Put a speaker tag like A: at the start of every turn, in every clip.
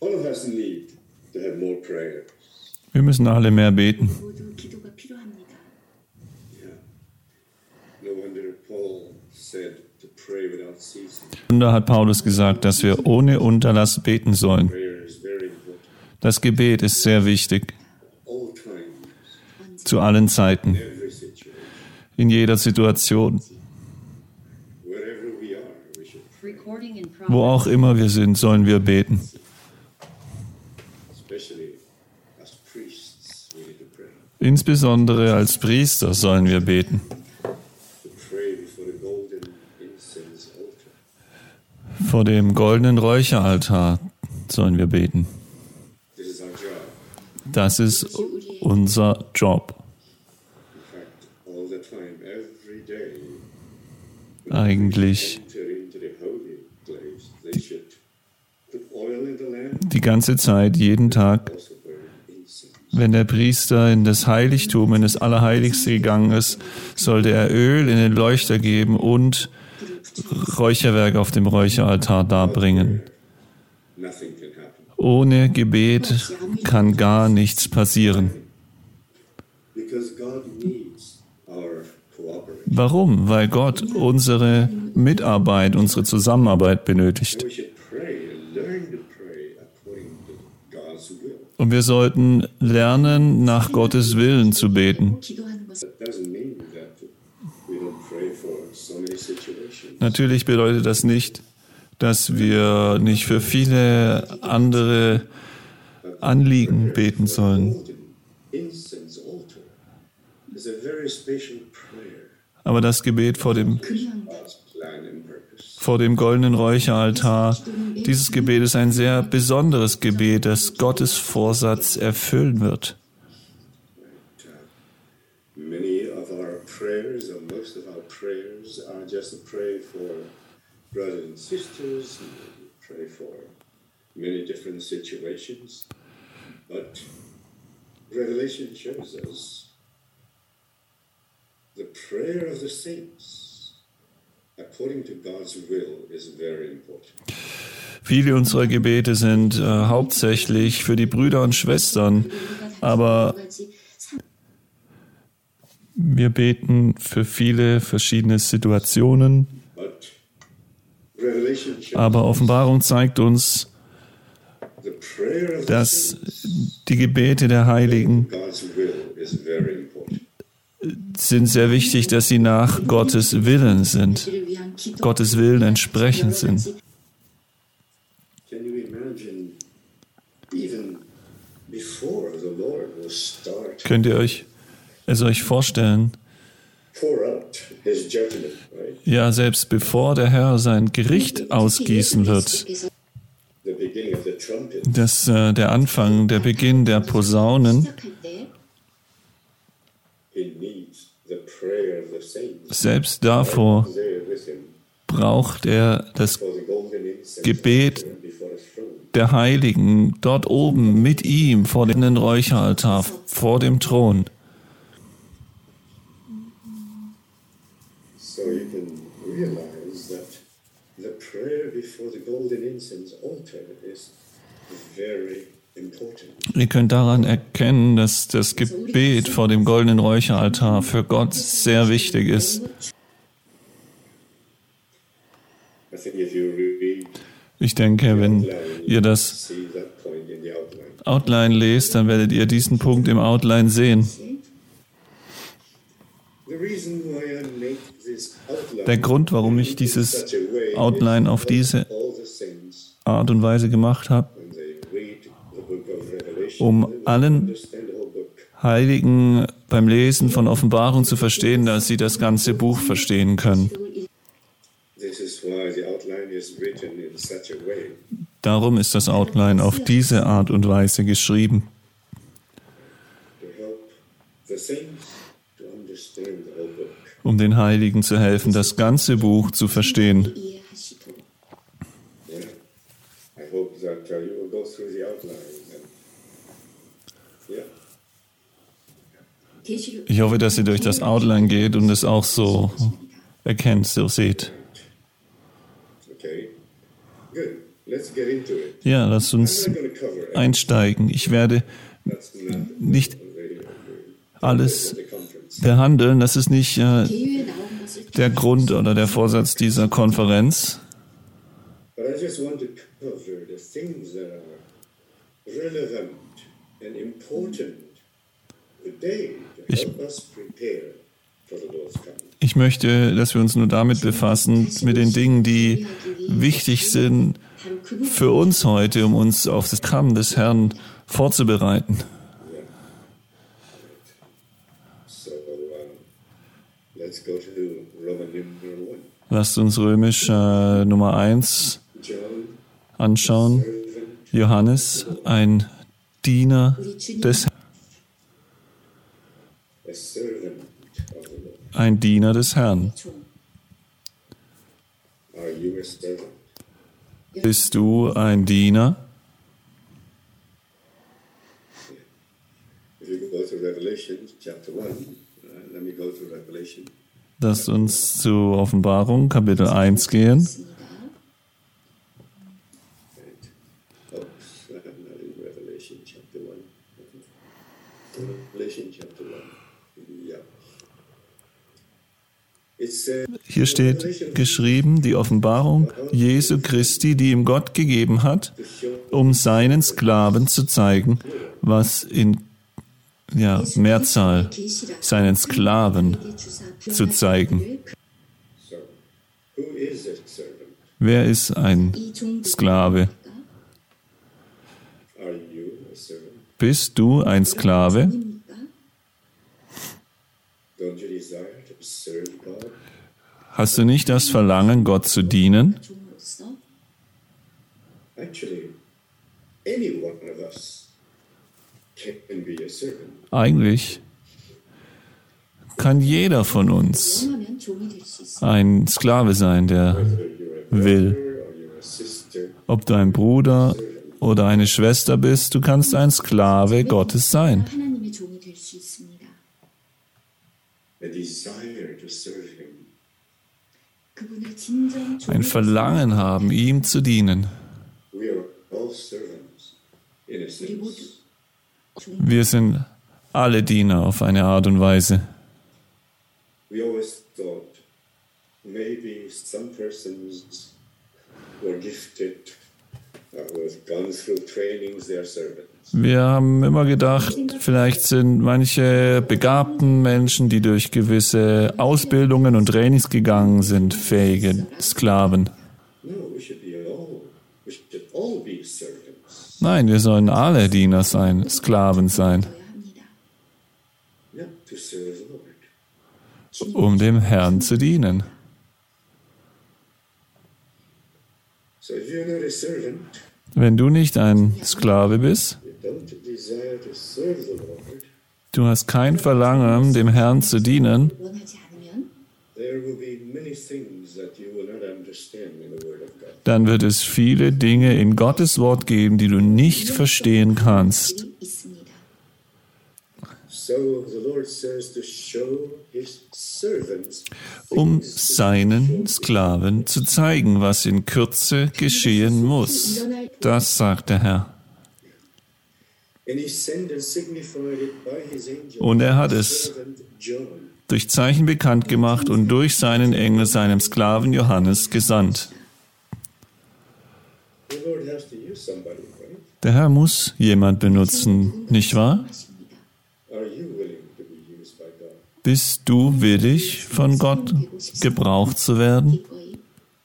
A: Wir müssen alle mehr beten. Und da hat Paulus gesagt, dass wir ohne Unterlass beten sollen. Das Gebet ist sehr wichtig. Zu allen Zeiten. In jeder Situation. Wo auch immer wir sind, sollen wir beten. Insbesondere als Priester sollen wir beten. Vor dem goldenen Räucheraltar sollen wir beten. Das ist unser Job. Eigentlich die ganze Zeit, jeden Tag, wenn der Priester in das Heiligtum, in das Allerheiligste gegangen ist, sollte er Öl in den Leuchter geben und Räucherwerk auf dem Räucheraltar darbringen. Ohne Gebet kann gar nichts passieren. Warum? Weil Gott unsere Mitarbeit, unsere Zusammenarbeit benötigt. Und wir sollten lernen, nach Gottes Willen zu beten. Natürlich bedeutet das nicht, dass wir nicht für viele andere Anliegen beten sollen. Aber das Gebet vor dem goldenen Räucheraltar, dieses Gebet ist ein sehr besonderes Gebet, das Gottes Vorsatz erfüllen wird. Brothers and sisters, pray for many different situations, but Revelation shows us the prayer of the saints according to God's will is very important. Viele unserer Gebete sind hauptsächlich für die Brüder und Schwestern, aber wir beten für viele verschiedene Situationen. Aber Offenbarung zeigt uns, dass die Gebete der Heiligen sind sehr wichtig, dass sie nach Gottes Willen sind, Gottes Willen entsprechend sind. Könnt ihr euch vorstellen? Ja, selbst bevor der Herr sein Gericht ausgießen wird, der Anfang, der Beginn der Posaunen, selbst davor braucht er das Gebet der Heiligen dort oben mit ihm vor dem Räucheraltar, vor dem Thron. Ihr könnt daran erkennen, dass das Gebet vor dem goldenen Räucheraltar für Gott sehr wichtig ist. Ich denke, wenn ihr das Outline lest, dann werdet ihr diesen Punkt im Outline sehen. Der Grund, warum ich dieses Outline auf diese Art und Weise gemacht habe, um allen Heiligen beim Lesen von Offenbarung zu verstehen, dass sie das ganze Buch verstehen können. Darum ist das Outline auf diese Art und Weise geschrieben. Um den Heiligen zu helfen, das ganze Buch zu verstehen. Ich hoffe, dass ihr durch das Outline geht und es auch so erkennt, so seht. Ja, lasst uns einsteigen. Ich werde nicht alles behandeln. Das ist nicht der Grund oder der Vorsatz dieser Konferenz.
B: But I just want to cover the things that are relevant and important today to help us prepare for the Lord's coming.
A: Ich möchte, dass wir uns nur damit befassen, mit den Dingen, die wichtig sind für uns heute, um uns auf das Kommen des Herrn vorzubereiten.
B: So let's go to Roman numeral 1.
A: Lasst uns Römisch Nummer 1
B: John,
A: anschauen. Johannes, ein Diener des Herrn.
B: a servant of the Lord.
A: Ein Diener des Herrn.
B: Are you a servant?
A: Bist du ein Diener?
B: If you go to Revelation chapter 1, let me go to Revelation.
A: Lasst uns zu Offenbarung, Kapitel 1 gehen.
B: Oops, not in Revelation chapter 1. Revelation chapter 1. Yeah. It says,
A: Hier steht geschrieben, die Offenbarung Jesu Christi, die ihm Gott gegeben hat, um seinen Sklaven zu zeigen, was in Mehrzahl seinen Sklaven zu zeigen.
B: so, who is a servant?
A: Wer ist ein Sklave?
B: Are you a servant?
A: Bist du ein Sklave?
B: Don't you desire to serve God?
A: Hast du nicht das Verlangen, Gott zu dienen?
B: Actually, any one of us can be a servant.
A: Eigentlich kann jeder von uns ein Sklave sein, der
B: Whether you're a
A: will.
B: brother or you're a sister,
A: Ob du ein Bruder oder eine Schwester bist, du kannst ein Sklave Gottes sein.
C: 하나님의 종이 될 수 있습니다.
B: a desire to serve Him.
C: 그분을 진정
A: Ein Verlangen haben, ihm zu dienen.
B: We are all servants, in a sense.
A: Wir sind alle Diener auf eine Art und Weise.
B: We always thought maybe some persons were gifted, who have gone through trainings, they are servants.
A: Wir haben immer gedacht, vielleicht sind manche begabten Menschen, die durch gewisse Ausbildungen und Trainings gegangen sind, fähige Sklaven.
B: No, we should all be servants,
A: Nein, wir sollen alle Diener sein, Sklaven sein,
C: 되어야 합니다.
B: not to serve the Lord.
A: um dem Herrn zu dienen.
B: So if you're not a servant,
A: Wenn du nicht ein Sklave bist,
B: you don't desire to serve the Lord,
A: du hast kein Verlangen, dem Herrn zu dienen,
C: 원하지 않으면
B: there will be many things that you will not understand in the Word of God.
A: dann wird es viele Dinge in Gottes Wort geben, die du nicht verstehen kannst.
C: 있습니다.
B: So the Lord says to show His servants
A: Um seinen Sklaven zu zeigen, was in Kürze geschehen muss. Das sagt der Herr.
B: and He sent and signified it by His angel.
A: Und er hat es
B: servant John.
A: durch Zeichen bekannt gemacht und durch seinen Engel seinem Sklaven Johannes gesandt.
B: The Lord has to use somebody, right?
A: Der Herr muss jemand benutzen, nicht wahr?
B: Are you willing to be used by God?
A: Bist du willig, von Gott gebraucht zu werden?
C: 기꺼이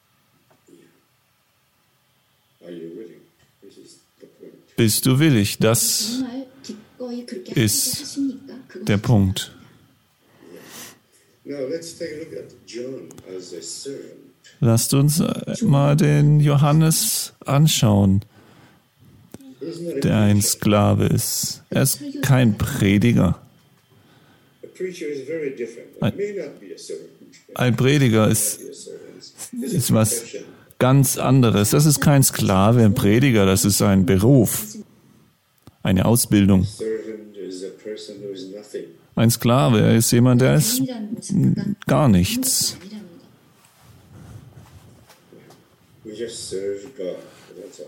B: Are you willing? This is the point.
A: Bist du willig? Das
C: 정말 기꺼이 그렇게
A: ist
C: 하십니까? 그건
A: der Punkt.
B: Now let's take a look at John as a servant.
A: Lasst uns mal den Johannes anschauen,
B: He's not
A: der ein Sklave ist. Er ist kein Prediger.
B: a preacher is very different. It may not be a servant.
A: Ein Prediger ist,
B: Be a servant.
A: ist was ganz anderes. Das ist kein Sklave, ein Prediger, das ist ein Beruf, eine Ausbildung.
B: Servant is a person who is nothing.
A: Ein Sklave ist jemand, der ist
C: 아니라는 모습과
A: gar nichts.
C: 아니라는 것.
B: We just serve God. That's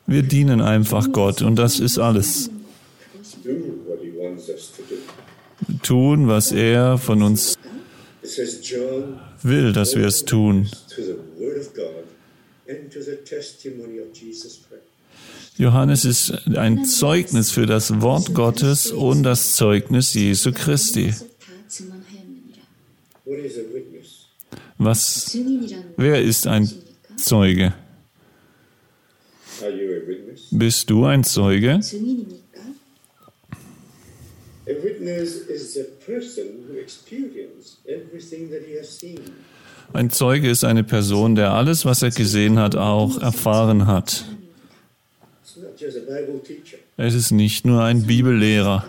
A: Wir dienen einfach Gott und das ist alles.
B: Do what he wants us to do.
A: Tun, was er von uns
B: It says John
A: will, dass wir es tun.
B: to the word of God and to the testimony of Jesus Christ.
A: Johannes ist ein Zeugnis für das Wort Gottes und das Zeugnis Jesu Christi.
C: 다 증언하였느니라.
B: What is a witness?
C: 증인이란
A: Wer ist ein Zeuge?
B: Are you a witness?
A: Bist du ein Zeuge?
C: 증인입니까?
B: A witness is a person who experienced everything that he has seen.
A: Ein Zeuge ist eine Person, der alles, was er gesehen hat, auch erfahren hat.
B: It's not just a Bible teacher,
A: Es ist nicht nur ein Bibellehrer,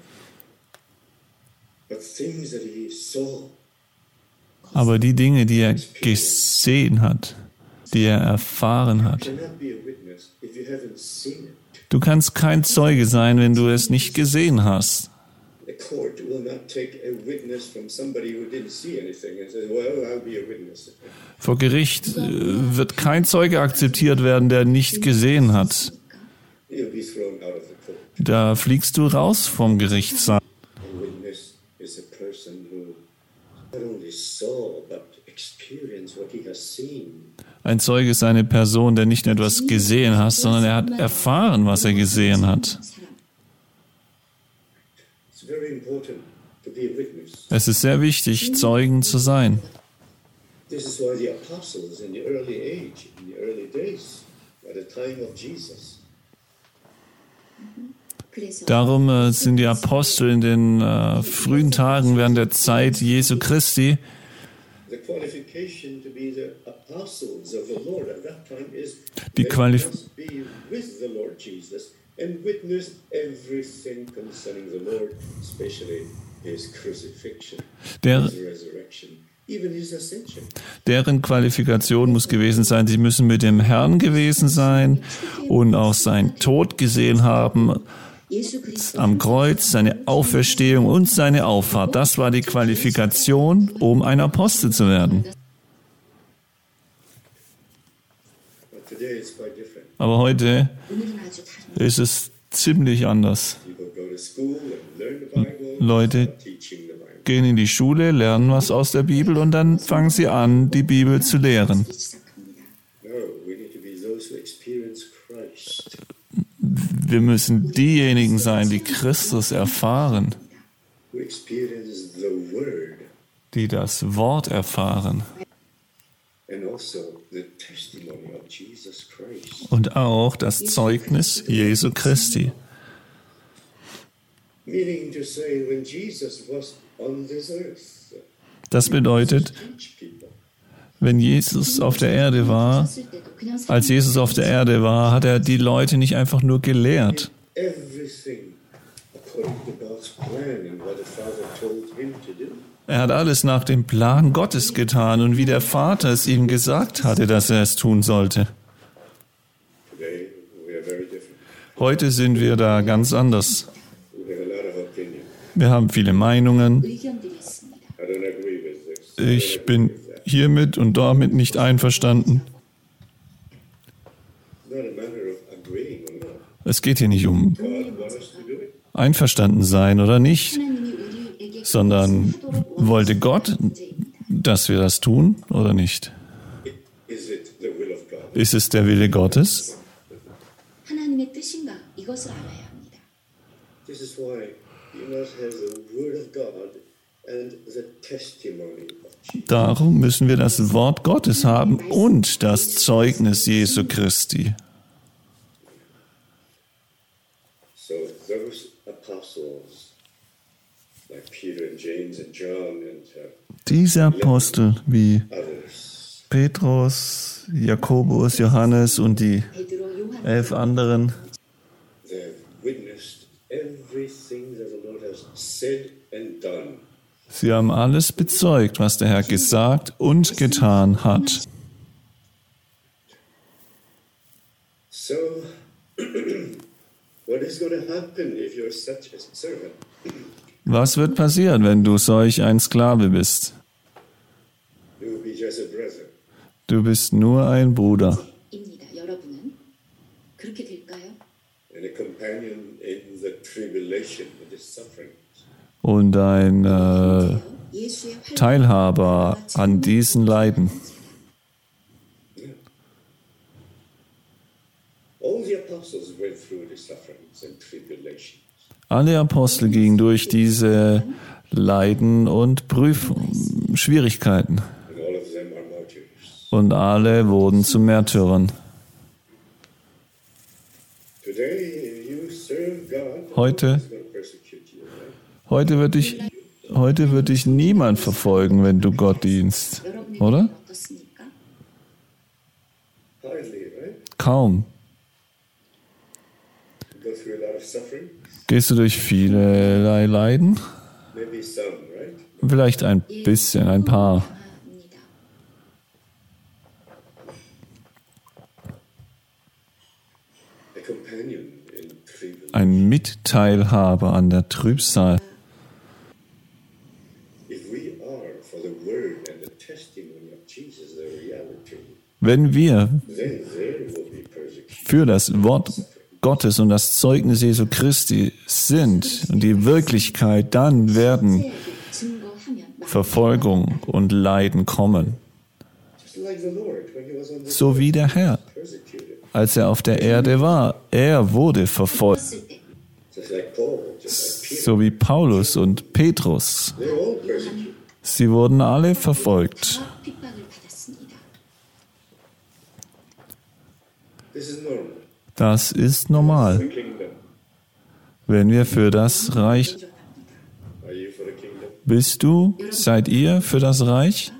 B: but things that he saw.
A: aber die Dinge, die er gesehen hat, die er erfahren hat.
B: You cannot be a witness if you haven't seen it.
A: Du kannst kein Zeuge sein, wenn du es nicht gesehen hast.
B: The court will not take a witness from somebody who didn't see anything and say, well, I'll be a witness.
A: Vor Gericht wird kein Zeuge akzeptiert werden, der nicht gesehen hat.
B: You'll be thrown out of the court.
A: Da fliegst du raus vom Gerichtssaal.
B: A witness is a person who not only saw, but experienced what he has seen.
A: Ein Zeuge ist eine Person, der nicht nur etwas gesehen hat, sondern er hat erfahren, was er gesehen hat.
B: It's very important to be a witness.
A: Es ist sehr wichtig, Zeugen zu sein.
B: This is why the apostles in the early age, in the early days, at the time of Jesus,
C: 그래서
A: Darum sind die Apostel in den frühen Tagen während der Zeit Jesu Christi,
B: the qualification to be the apostles of the Lord at that time is
A: Die
B: they
A: Qualif-
B: must be with the Lord Jesus and witness everything concerning the Lord, especially his crucifixion,
A: der,
B: his resurrection, even his ascension.
A: deren Qualifikation muss gewesen sein, sie müssen mit dem Herrn gewesen sein und auch seinen Tod gesehen haben
C: 예수 그리스도
A: am Kreuz, seine Auferstehung und seine Auffahrt. Das war die Qualifikation, um ein Apostel zu werden.
B: But today it's quite different.
A: Aber heute
C: 오늘은 아주 다른
A: ist es ziemlich anders.
B: People go to school and learn the Bible,
A: Leute
B: start teaching the Bible.
A: gehen in die Schule, lernen was aus der Bibel und dann fangen sie an, die Bibel zu lehren.
C: 시작합니다.
B: No, we need to be those who experience Christ.
A: Wir müssen diejenigen sein, die Christus erfahren,
B: Who experience the Word
A: die das Wort erfahren
B: and also the testimony of Jesus Christ.
A: und auch das Zeugnis Jesu Christi.
B: Meaning to say, when Jesus was on this earth,
A: Das bedeutet,
B: teach people.
A: wenn Jesus auf der Erde war,
C: 했을 때도 그냥
A: als Jesus auf der Erde war, hat er die Leute nicht einfach nur gelehrt.
B: Everything according to God's plan and what the Father told him to do.
A: Er hat alles nach dem Plan Gottes getan und wie der Vater es ihm gesagt hatte, dass er es tun sollte.
B: Today, we are very different.
A: Heute sind wir da ganz anders.
B: We have a lot of opinion.
A: Wir haben viele Meinungen.
C: 의견들이 있습니다.
B: I don't agree with this.
A: Ich bin hiermit und damit nicht einverstanden.
B: Not a matter of agreeing or not.
A: Es geht hier nicht um
B: God wants us to do it.
A: einverstanden sein oder nicht,
C: 하나님이 우리에게
A: sondern wollte Gott,
C: 문제입니다.
A: dass wir das tun oder nicht?
B: Is it the will of God?
A: Ist es der Wille Gottes?
C: 하나님의 뜻인가 이것을 알아야 합니다.
B: This is why you must have the Word of God and the testimony of Jesus.
A: Darum müssen wir das Wort Gottes haben und das Zeugnis Jesu Christi.
B: So those apostles, like Peter and James and John and
A: Diese Apostel wie
B: others,
A: Petrus, Jakobus, Johannes und die
C: 베드로, 요한
A: 11 anderen,
B: they have witnessed everything that the Lord has said and done.
A: sie haben alles bezeugt, was der Herr gesagt und getan hat.
B: So, what is going to happen if you're such a servant?
A: Was wird passieren, wenn du solch ein Sklave bist?
B: You will be just a brother.
A: Du bist nur ein Bruder.
C: 입니다. 여러분은 그렇게 될
B: and a companion in the tribulation, in the suffering.
A: und ein Teilhaber an diesen Leiden.
B: All the apostles went through the sufferings and tribulations.
A: Alle Apostel gingen durch diese Leiden und Schwierigkeiten.
B: And all of them are martyrs.
A: Und alle wurden zu Märtyrern.
B: Today, you serve God.
A: Heute,
B: He's going to persecute you, right?
A: heute wird dich niemand verfolgen, wenn du Gott dienst. Oder?
C: 어떻습니까?
B: Hardly, right?
A: Kaum.
B: Go through a lot of suffering.
A: Gehst du durch vielerlei Leiden?
B: Maybe some, right?
A: Vielleicht ein bisschen, ein paar.
C: 합니다.
B: A companion in tribulation.
A: Ein Mitteilhaber an der Trübsal.
B: If we are for the word and the testimony of Jesus, the reality,
A: Wenn wir
B: then there will be persecution.
A: für das Wort Gottes und das Zeugnis Jesu Christi sind und die Wirklichkeit, dann werden
C: 증거하면
A: Verfolgung und Leiden kommen.
B: Just like the Lord when he was on the
A: So wie der Herr,
B: persecuted.
A: als er auf der Erde war, er wurde verfolgt.
C: 했을 때
B: Just like Paul, just like Peter.
A: So wie Paulus und Petrus.
B: They're all persecuted.
A: Sie wurden alle verfolgt.
C: 다 핍박을 받았습니다.
B: This is normal.
A: Das ist normal,
B: The kingdom.
A: wenn wir für das Reich.
B: Are you for the kingdom?
A: Bist du? Seid ihr für das Reich?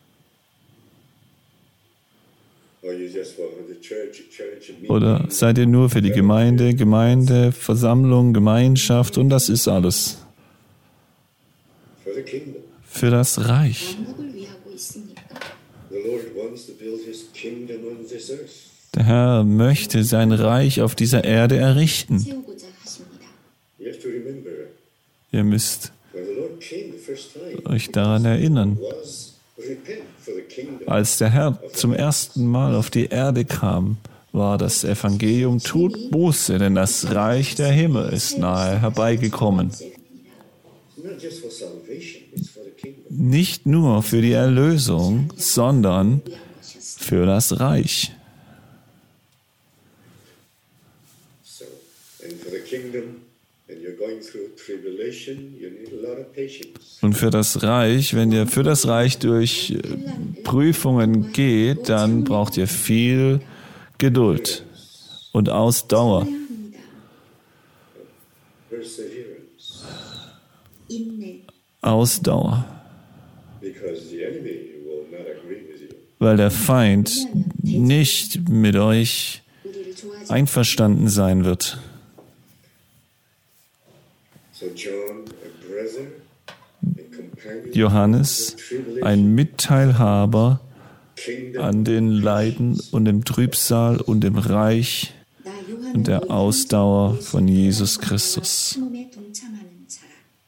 B: Or you just for the church meeting?
A: Oder seid ihr nur für die Gemeinde, Versammlung, Gemeinschaft und das ist alles?
B: For the kingdom.
A: Für das Reich.
C: 왕국을 위하고 있습니까?
B: The Lord wants to build his kingdom on this earth.
A: Der Herr möchte sein Reich auf dieser Erde errichten.
C: 세우고자 하십니다.
B: You have to remember,
A: Ihr müsst
B: when the Lord came the first time,
A: euch daran erinnern,
B: was repent for the kingdom.
A: als der Herr zum ersten Mal auf die Erde kam, war das Evangelium: Tut Buße, denn das Reich der Himmel ist nahe herbeigekommen.
B: Not just for salvation, it's for the kingdom.
A: Nicht nur für die Erlösung, sondern
C: 위한 것이었습니다.
A: für das Reich.
B: So, and for the kingdom, and you're going through tribulation, you need a lot of patience.
A: Und für das Reich, wenn ihr für das Reich durch Prüfungen geht, dann braucht ihr viel Geduld und Ausdauer.
C: 해야 합니다.
B: Perseverance.
C: 인내.
A: Ausdauer.
B: Because the enemy will not agree with you.
A: Weil der Feind nicht mit euch
C: 우리를 좋아하지
A: einverstanden sein wird.
B: So John, a brother, a companion,
A: Johannes,
B: in the tribulation,
A: ein Mitteilhaber
B: kingdom,
A: an den Leiden und dem Trübsal und dem Reich
C: 나 요한은
A: und der
C: 너희
A: Ausdauer von
C: 예수의
A: Jesus
C: 사랑과
A: Christus.
C: 참음에 동참하는 자라.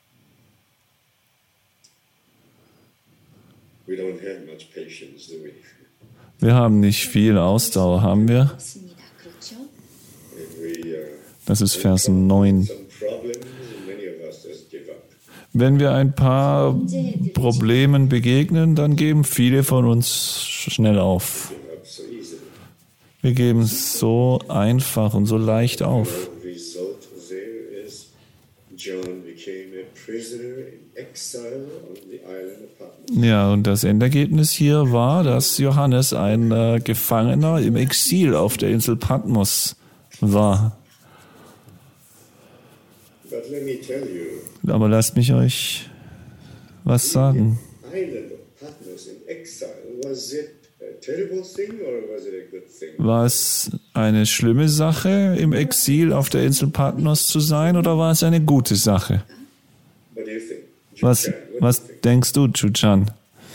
B: we don't have much patience, do we?
A: Wir haben nicht viel Ausdauer, haben wir?
C: 없습니다. 그렇죠?
B: If we
A: Das ist Vers 9.
B: some problems, many of us just give up.
A: Wenn wir ein paar Problemen begegnen, dann geben viele von uns schnell auf.
B: Give up so easily.
A: Wir geben es so einfach und so leicht auf.
B: The result there is John became a prisoner in exile on the island of Patmos.
A: Ja, und das Endergebnis hier war, dass Johannes ein Gefangener im Exil auf der Insel Patmos war.
B: But let me tell you,
A: Aber lasst mich euch was sagen.
B: the island of Patmos in exile, was it a terrible thing or was it a good thing?
A: War es eine schlimme Sache, im Exil auf der Insel Patmos zu sein, oder war es eine gute Sache?
B: What do you think?
A: Was,
B: Juchan, what do you
A: was
B: think?
A: denkst du, Chuchan?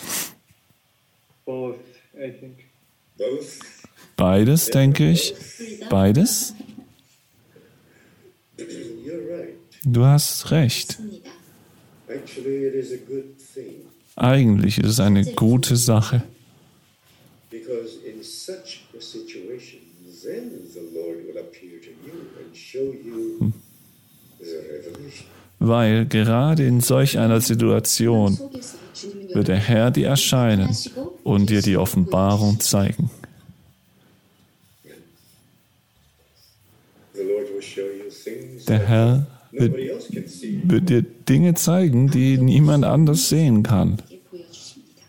D: Both, I think.
B: Both?
A: Beides, denke ich. Beides?
B: You're right.
A: Du hast recht.
C: 있습니다.
B: Actually, it is a good thing
A: Eigentlich ist es eine gute Sache.
B: because in such a situation, then the Lord will appear to you and show you the revelation.
A: Weil gerade in solch einer Situation
C: 속에서 주님과
A: wird der Herr dir erscheinen und dir die Offenbarung zeigen.
B: The Lord will show you things
A: Der
B: that
A: Herr
B: nobody else can see.
A: wird dir Dinge zeigen, die niemand anders sehen kann.
C: 보여주십니다.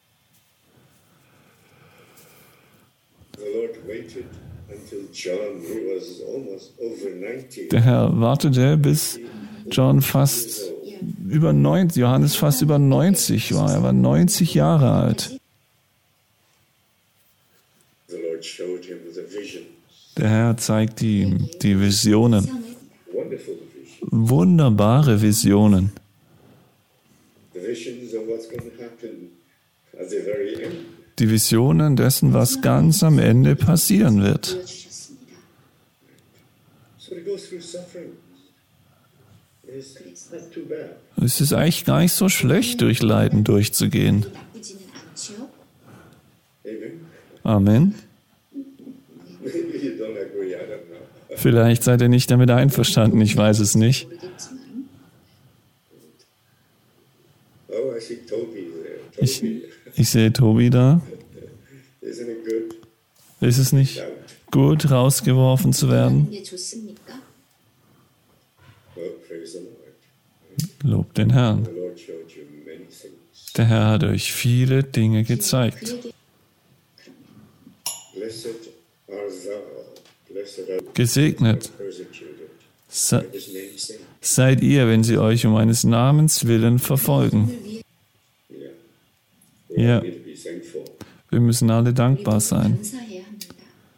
B: The Lord waited until John, who was almost over 90,
A: Der Herr wartete, bis John fast über 90, Johannes fast über 90 war. Er war 90 Jahre alt.
B: the Lord showed him the visions,
A: Der Herr zeigt ihm die Visionen,
B: wonderful visions,
A: wunderbare Visionen.
B: the visions of what's going to happen at the very end.
A: Die Visionen dessen, was ganz am Ende passieren wird.
C: 보여주셨습니다.
B: So to go through suffering is not too bad.
A: Es ist eigentlich gar nicht so schlecht, durch Leiden durchzugehen.
C: 나쁘지는 않죠.
B: Amen.
A: Amen.
B: Maybe you don't agree, I don't know.
A: Vielleicht seid ihr nicht damit einverstanden, ich weiß es nicht.
C: 모르겠지만
B: Oh, I see Toby there. Toby,
A: Ich sehe Tobi da.
B: isn't it good?
A: Ist es nicht gut, rausgeworfen zu werden?
C: 이게 좋습니까?
B: Well, praise the Lord.
A: Lobt den Herrn.
B: The Lord showed you many things.
A: Der Herr hat euch viele Dinge gezeigt.
C: 그에게
B: Blessed art thou, blessed art
A: Gesegnet
B: thou persecuted.
A: se-
B: His name sake.
A: seid ihr, wenn sie euch um eines Namens willen verfolgen.
B: Yeah. We
A: Ja.
B: need to be thankful.
A: Wir müssen alle dankbar sein.
C: 감사해야 합니다.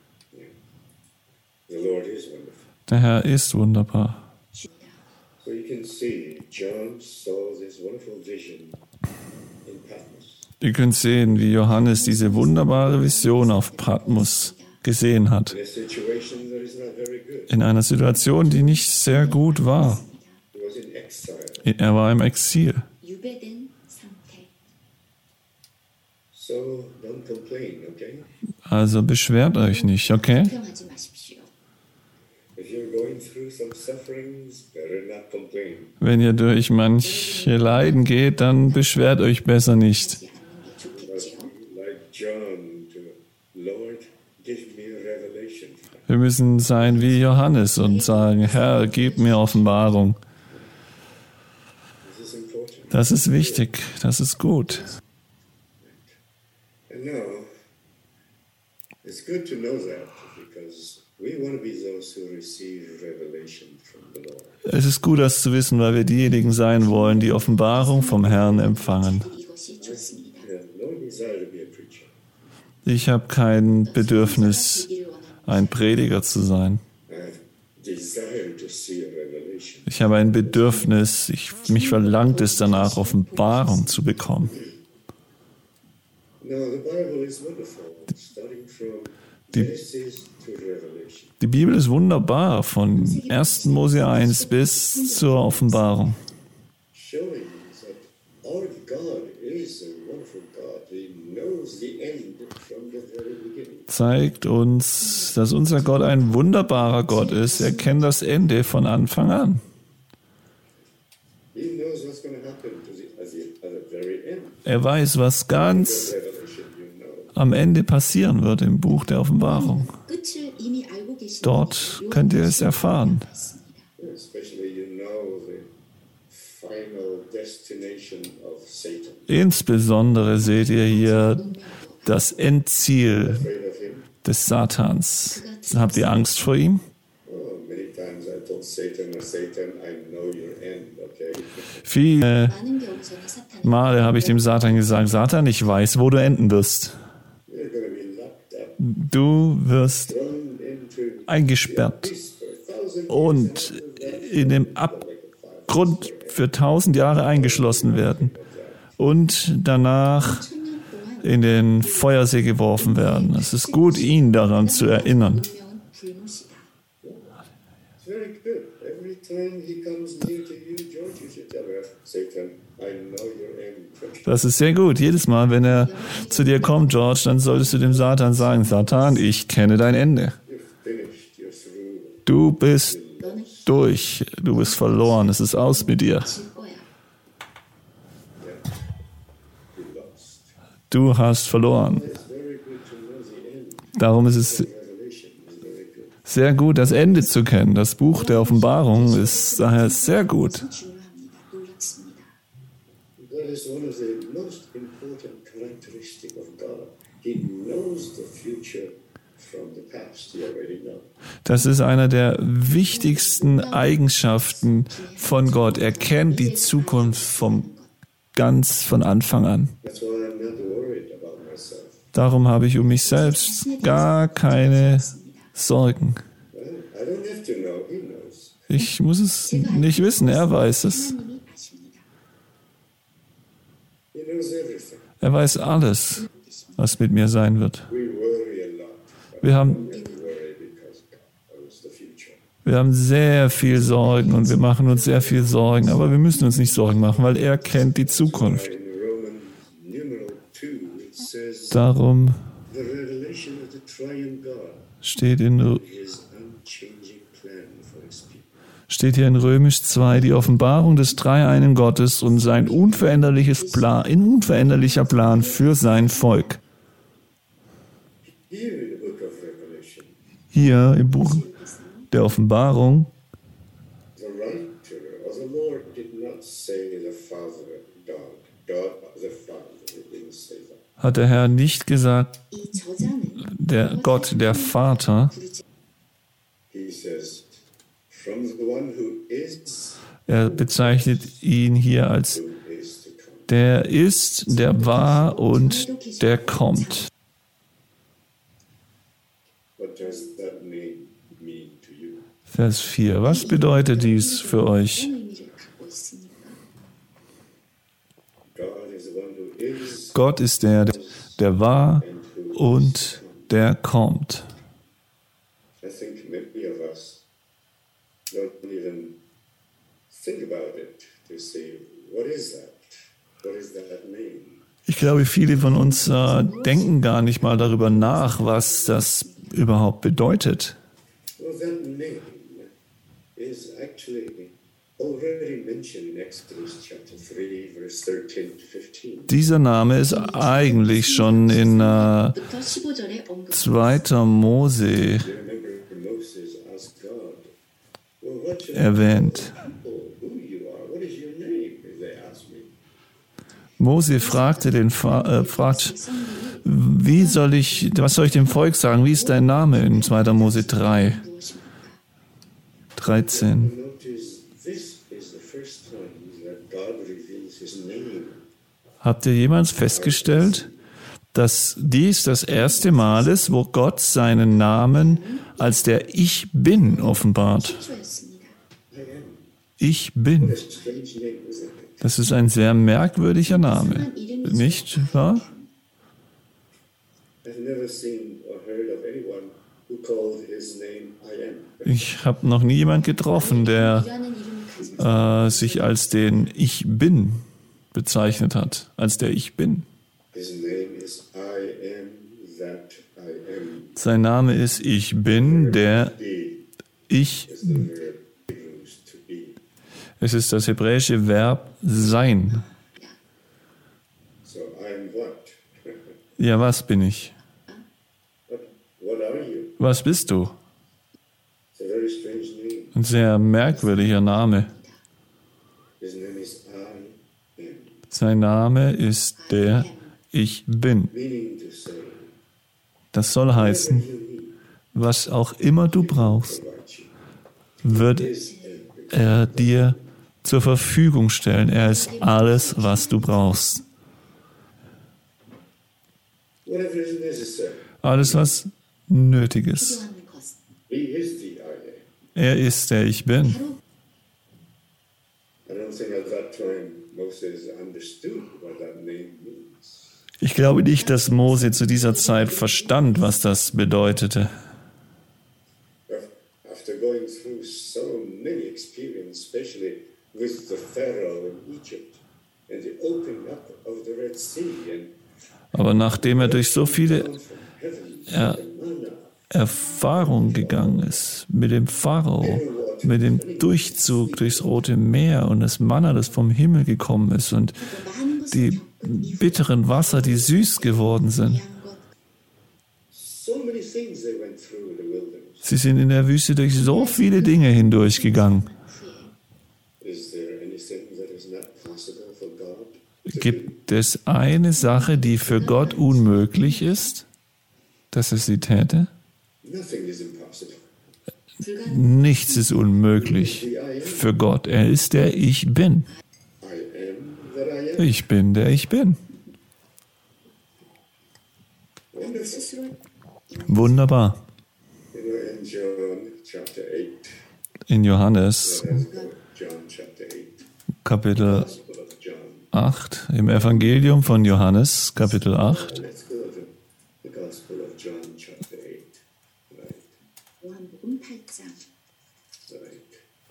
B: The Lord is wonderful.
A: Der Herr ist wunderbar.
B: So you can see, John saw this wonderful vision in Patmos.
A: Ihr könnt sehen, wie Johannes diese wunderbare Vision auf Patmos gesehen hat.
B: In a situation that is not very good.
A: In einer Situation, die nicht sehr gut war.
B: He was in exile.
A: Er war im Exil.
C: 유배된 상태.
B: So don't complain, okay?
A: Also beschwert euch nicht, okay?
C: 불평하지 마십시오.
B: If you're going through some sufferings, better not complain.
A: Wenn ihr durch manche Leiden geht, dann beschwert euch besser nicht.
C: 하지 않는 게
B: But
C: 좋겠지요.
B: like John, to Lord, give me a revelation.
A: Wir müssen sein wie Johannes und sagen, Herr, gib mir Offenbarung.
B: This is important.
A: Das ist wichtig, das ist gut.
B: And now, it's good to know that because we want to be those who receive revelation from the Lord.
A: Es ist gut, das zu wissen, weil wir diejenigen sein wollen, die Offenbarung vom Herrn empfangen.
C: 이것이 좋습니다.
B: I have no desire to be a preacher.
A: Ich habe kein Bedürfnis,
C: 되기를 원합니다.
A: ein Prediger zu sein.
B: I have desire to see a revelation.
A: Ich habe ein Bedürfnis, mich verlangt es danach, Offenbarung zu bekommen.
B: Now, the Bible is wonderful, starting from Genesis to Revelation.
A: Die Bibel ist wunderbar, von 1. Mose 1 bis zur Offenbarung.
B: Showing that our God is a wonderful God. He knows the end from the very beginning.
A: Zeigt uns, dass unser Gott ein wunderbarer Gott ist. Er kennt das Ende von Anfang an.
B: He knows what's going to happen at the very end.
A: Er weiß, was ganz
B: Revelation, you know.
A: am Ende passieren wird im Buch der Offenbarung.
C: 끝을 이미 알고 계시는
A: Dort könnt ihr es erfahren.
B: Especially you know the final destination of Satan.
A: Insbesondere seht ihr hier das Endziel
B: Afraid of him?
A: des Satans. Habt ihr Angst vor ihm?
B: Oh, many times I told Satan, I know your end, okay?
A: Viele
C: 많은 경우서는 사탄은
A: Male habe ich dem Satan gesagt, Satan, ich weiß, wo du enden wirst.
B: You're going to be locked up,
A: Du wirst
B: thrown into
A: eingesperrt
B: peace for 1,000
A: und in dem Abgrund für 1000 Jahre eingeschlossen werden und danach in den Feuersee geworfen werden. Es ist gut, ihn daran zu erinnern.
C: 운명은 불못이다.
B: It's very good. Every time he comes near to you, George, you should tell him, Satan, I know your end.
A: Das ist sehr gut. Jedes Mal, wenn er zu dir kommt, George, dann solltest du dem Satan sagen, Satan, ich kenne dein Ende. Du bist
C: 너는
A: durch, du bist verloren, es ist aus mit dir.
C: 질 거야.
B: You lost.
A: Du hast verloren.
B: It's very good to know the end.
A: Darum ist es
B: Revelation is very good.
A: sehr gut, das Ende zu kennen. Das Buch der Offenbarung ist daher sehr gut.
C: 중요합니다. 놀랍습니다.
B: That is one of the most important characteristics of God. He knows the future from the past. He already knows.
A: Das ist einer der wichtigsten Eigenschaften von Gott. Er kennt die Zukunft ganz von Anfang an.
B: That's why I'm not worried about myself.
A: Darum habe ich um mich selbst gar keine Sorgen.
B: Well, I don't have to know. He knows.
A: Ich muss es nicht wissen, er weiß es.
C: 하나님이 아십니다.
B: He knows everything.
A: Er weiß alles, was mit mir sein wird.
B: We worry a lot. But
A: Wir haben,
B: we worry because God knows the future.
A: wir haben sehr viel Sorgen und wir machen uns sehr viel Sorgen, aber wir müssen uns nicht Sorgen machen, weil er kennt die Zukunft.
B: In Roman numeral 2, it says
A: Darum
B: the revelation of the triune God,
A: steht in
B: his unchanging plan for his people.
A: steht hier in Römisch 2 die Offenbarung des dreieinen Gottes und sein unveränderlicher Plan für sein Volk.
B: Here in the book of Revelation,
A: Hier im Buch der Offenbarung
B: the writer or the Lord did not say the Father, God the Father. He didn't say that.
A: hat der Herr nicht gesagt,
C: 이 저자는
A: der Gott, der Vater.
C: 부르지
B: He says, from the one who is,
A: Er bezeichnet ihn hier als
B: who is to come.
A: der ist, der war und der kommt.
B: What does that mean to you?
A: Vers 4. Was bedeutet dies für euch?
C: 어떤 의미를 갖고 있습니까?
B: God is the one who is
A: Gott ist der war und der kommt.
B: I think many of us don't even think about it to say, what is that? What does that mean?
A: Ich glaube, viele von uns denken gar nicht mal darüber nach, was das überhaupt bedeutet.
B: Well, that name is actually already mentioned in Exodus chapter 3, verse 13 to 15.
A: Dieser Name ist eigentlich schon in
C: 부터 15절에 언급
A: 2. Mose
B: You remember Moses asked God, well, what should
A: erwähnt.
B: I know who you are? What is your name? They asked me.
A: Mose fragt, was soll ich dem Volk sagen? Wie ist dein Name in 2. Mose 3,
C: 무엇입니까?
A: 13?
B: Notice this is the first time that God reveals his name.
A: Habt ihr jemals festgestellt, dass dies das erste Mal ist, wo Gott seinen Namen als der Ich Bin offenbart?
C: 최초였습니다.
B: I am.
A: Ich Bin.
B: A strange name, isn't it?
A: Das ist ein sehr merkwürdiger Name, nicht wahr?
B: I've never seen or heard of anyone who called his name I am.
A: Ich habe noch nie jemand getroffen, der
C: 이라는 이름을 가진
A: sich als den Ich Bin bezeichnet hat, als der Ich Bin.
B: His name is I am that I am.
A: Sein Name ist Ich Bin, der
B: Be
A: Ich.
B: is the verb Hebrews to be.
A: Es ist das hebräische Verb Sein.
B: So I am what?
A: Ja, was bin ich?
B: What are you?
A: Was bist du?
B: It's a very strange name.
A: Ein sehr merkwürdiger Name.
B: His name is I am,
A: Sein Name ist der Ich Bin.
B: meaning to say,
A: Das soll heißen,
B: you need
A: was auch immer du brauchst,
B: about you.
A: wird
B: Is everything.
A: er dir zur Verfügung stellen. Er ist alles, was du brauchst.
B: Whatever is necessary.
A: Alles, was nötig ist.
C: 필요한 것.
B: He is the I am.
A: Er ist der Ich Bin.
C: 바로
B: I don't think at that time Moses understood what that name means.
A: Ich glaube nicht, dass Mose zu dieser Zeit verstand, was das bedeutete.
B: After going through so many experiences, especially with the Pharaoh in Egypt and the opening up of the Red Sea and
A: Aber nachdem er durch so viele
B: down from heaven
A: Ja.
B: the manna,
A: Erfahrung gegangen ist mit dem Pharao, mit dem Durchzug durchs Rote Meer und das Manna, das vom Himmel gekommen ist und die bitteren Wasser, die süß geworden sind.
B: So many things they went through in the wilderness.
A: Sie sind in der Wüste durch so viele Dinge hindurchgegangen.
B: Is there anything that is not possible for God to do?
A: Gibt es eine Sache, die für Gott unmöglich ist, dass er sie täte?
B: Nothing is impossible.
A: Nichts ist unmöglich für Gott. Er ist der Ich Bin.
B: I am that I am.
A: Ich bin der Ich Bin.
B: Wonderful.
A: Wunderbar.
B: In John chapter 8,
A: In Johannes
B: let's go. John chapter 8,
A: Kapitel
B: Gospel of John.
A: 8, im Evangelium von Johannes Kapitel 8,
B: Let's go to the Gospel of John chapter 8. Right,
C: 요한복음 8장.
B: right.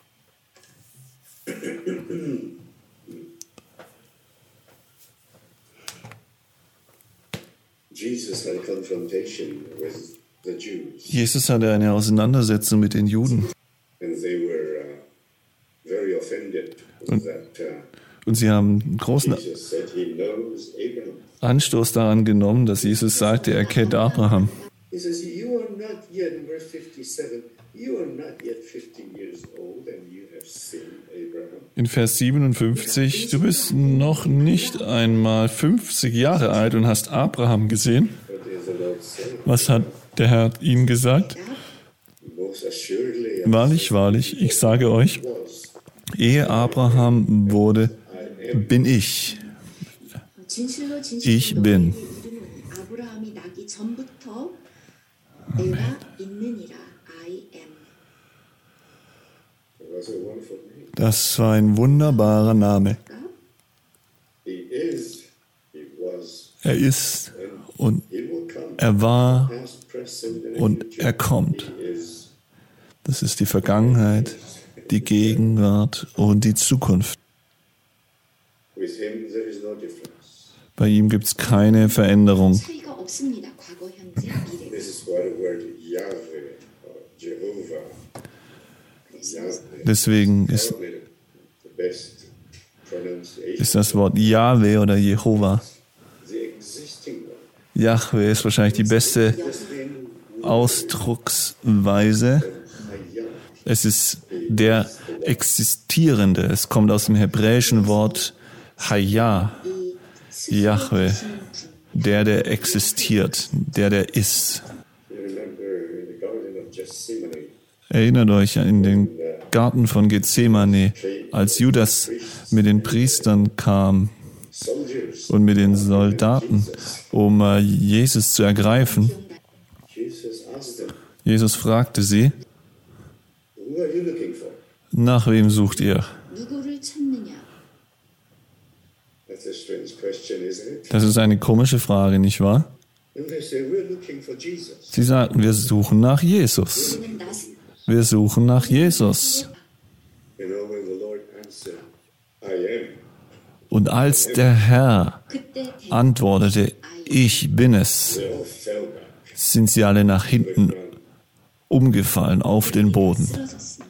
B: Jesus had a confrontation with the Jews,
A: Jesus hatte eine Auseinandersetzung mit den Juden
B: and they were very offended that
A: und sie haben einen großen
B: Jesus said he knows Abraham.
A: Anstoß daran genommen, dass Jesus sagte, er kennt Abraham.
B: He says, you are not yet, in verse 57, you are not yet 50 years old and you have seen Abraham.
A: In Vers 57, du bist noch nicht einmal 50 Jahre alt und hast Abraham gesehen.
B: What does the Lord say?
A: Was hat der Herr ihm gesagt?
B: Most assuredly, I
A: Wahrlich, wahrlich, ich sage euch,
B: was.
A: ehe Abraham wurde,
B: I am.
A: bin ich.
C: 진실로
A: Ich bin.
C: 이름은 아브라함이 나기 전부터 내가 있느니라. I am.
B: It was a wonderful name.
A: Das war ein wunderbarer Name.
B: He is, he was,
A: Er ist
B: and
A: und
B: he will come.
A: er war
B: Past, present, and
A: und
B: future.
A: er kommt.
B: He is.
A: Das ist die Vergangenheit, die Gegenwart und die Zukunft.
B: With him there is no difference.
A: Bei ihm gibt es keine Veränderung.
C: 차이가 없습니다. 과거, 현재, 미래.
B: This is why the word Yahweh or Jehovah, Yahweh,
A: Deswegen ist
B: probably the best pronunciation.
A: ist das Wort Jahwe oder Jehova.
B: The existing one.
A: Jahwe ist wahrscheinlich die beste
B: The same
A: Ausdrucksweise.
B: Hayah.
A: Es ist der Existierende. Es kommt aus dem hebräischen Wort Hayah, Jahwe, der existiert, der ist.
B: You remember in the Garden of Gethsemane,
A: Erinnert euch an in den Garten von Gethsemane, als Judas mit den Priestern kam
B: soldiers,
A: und mit den Soldaten, um Jesus zu ergreifen.
B: Jesus asked them,
A: Jesus fragte sie,
B: who are you looking for?
A: nach wem sucht ihr?
C: 누구를 찾느냐?
B: That's a strange question, isn't it?
A: Das ist eine komische Frage, nicht wahr?
B: And they say, we're looking for Jesus.
A: Sie sagten, wir suchen nach Jesus.
C: 우리는 나스.
A: Wir suchen nach Jesus.
B: You know, when the Lord answered, I am,
A: Und als der Herr
C: 그때
A: antwortete, ich bin es,
B: they all fell back.
A: sind sie alle nach hinten umgefallen auf den Boden.
C: 쓰러졌습니다.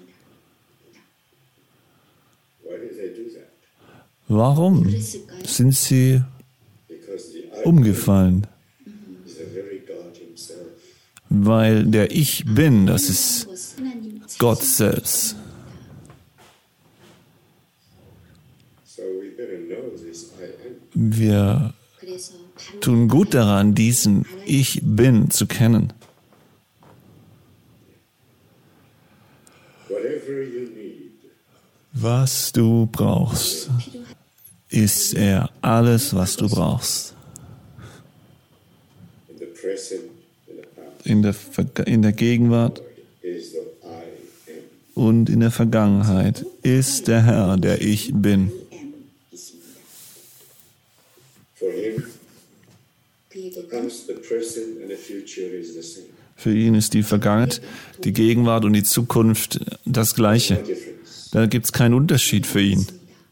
B: Why did they do that?
A: Warum
C: 그랬을까요?
A: sind sie
B: Because the I
A: umgefallen?
B: is the very God himself.
A: Weil der Ich Bin, das ist
C: 것은 하나님 자신.
A: Gott selbst.
B: So we better know this I am.
A: Wir
C: 그래서 바로
A: tun gut daran, diesen Ich Bin zu kennen.
B: Whatever you need,
A: Was du brauchst, ist er. Alles, was du brauchst.
B: in the present, in the past,
A: In der Gegenwart
B: is the I am.
A: und in der Vergangenheit ist der Herr, der Ich Bin.
C: am 있습니다.
B: For him,
C: 그에게는
B: the past, the present, and the future is the same.
A: Für ihn ist die Vergangenheit, die Gegenwart und die Zukunft das
B: No
A: Gleiche.
B: difference.
A: Da gibt es keinen Unterschied für ihn.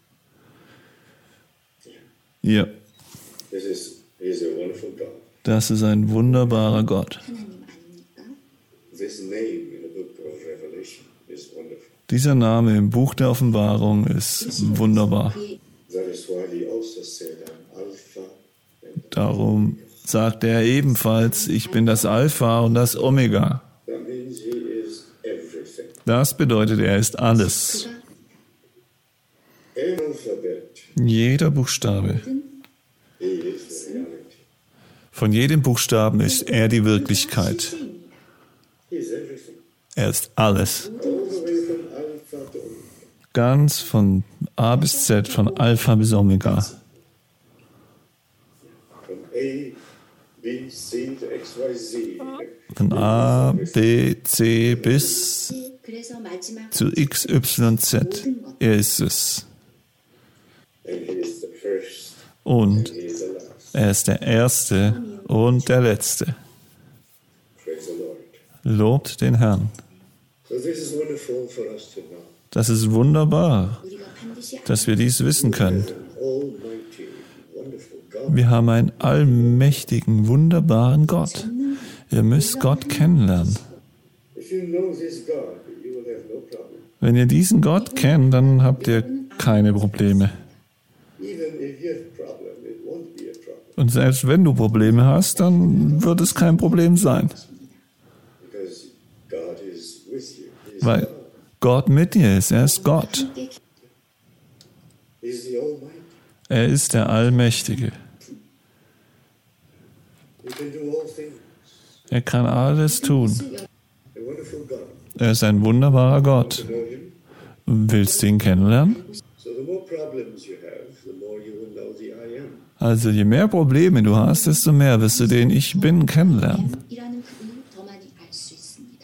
A: Ja,
B: He is a wonderful God.
A: das ist ein wunderbarer Gott.
C: 하나님 아닙니까?
A: Dieser Name im Buch der Offenbarung ist wunderbar.
B: That is why he also said, I'm Alpha and
A: Darum sagt er ebenfalls, ich bin das Alpha und das Omega.
B: that means he is everything.
A: Das bedeutet, er ist alles.
B: Every alphabet,
A: Jeder Buchstabe.
B: he is the reality.
A: Von jedem Buchstaben ist er die Wirklichkeit.
B: He is everything.
A: Er ist alles.
B: All the way from Alpha to Omega.
A: Ganz von A bis Z, von Alpha bis Omega.
B: From A, B, C to X, Y, Z.
A: Von A, B, C bis
C: 그래서 마지막
A: zu X, Y, Z. Er ist es.
B: And he is the first,
A: Und
B: he is the last.
A: er ist der Erste und der Letzte.
B: Praise the Lord.
A: Lobt den Herrn.
B: So this is wonderful for us to know.
A: Das ist wunderbar,
C: 우리가 반드시
A: dass wir dies wissen können.
B: An almighty, wonderful God.
A: Wir haben einen allmächtigen, wunderbaren Gott. Ihr müsst Gott kennenlernen.
B: If you know this God, you will have no problem.
A: Wenn ihr diesen Gott kennt, dann habt ihr keine Probleme.
B: Even if you have a problem, it won't be a problem.
A: Und selbst wenn du Probleme hast, dann wird es kein Problem sein.
B: Because God is with you. He's
A: Weil
B: God.
A: Gott mit dir ist. Er ist Gott.
B: He's the Almighty.
A: Er ist der Allmächtige.
B: He can do all things.
A: Er kann alles tun.
B: A wonderful God.
A: Er ist ein wunderbarer Gott.
B: To know Him.
A: Willst du ihn kennenlernen?
B: So the more problems you have, the more you will know the I Am.
A: Also je mehr Probleme du hast, desto mehr wirst du den Ich Bin kennenlernen.
C: 이라는 그분을 더 많이 알 수 있습니다.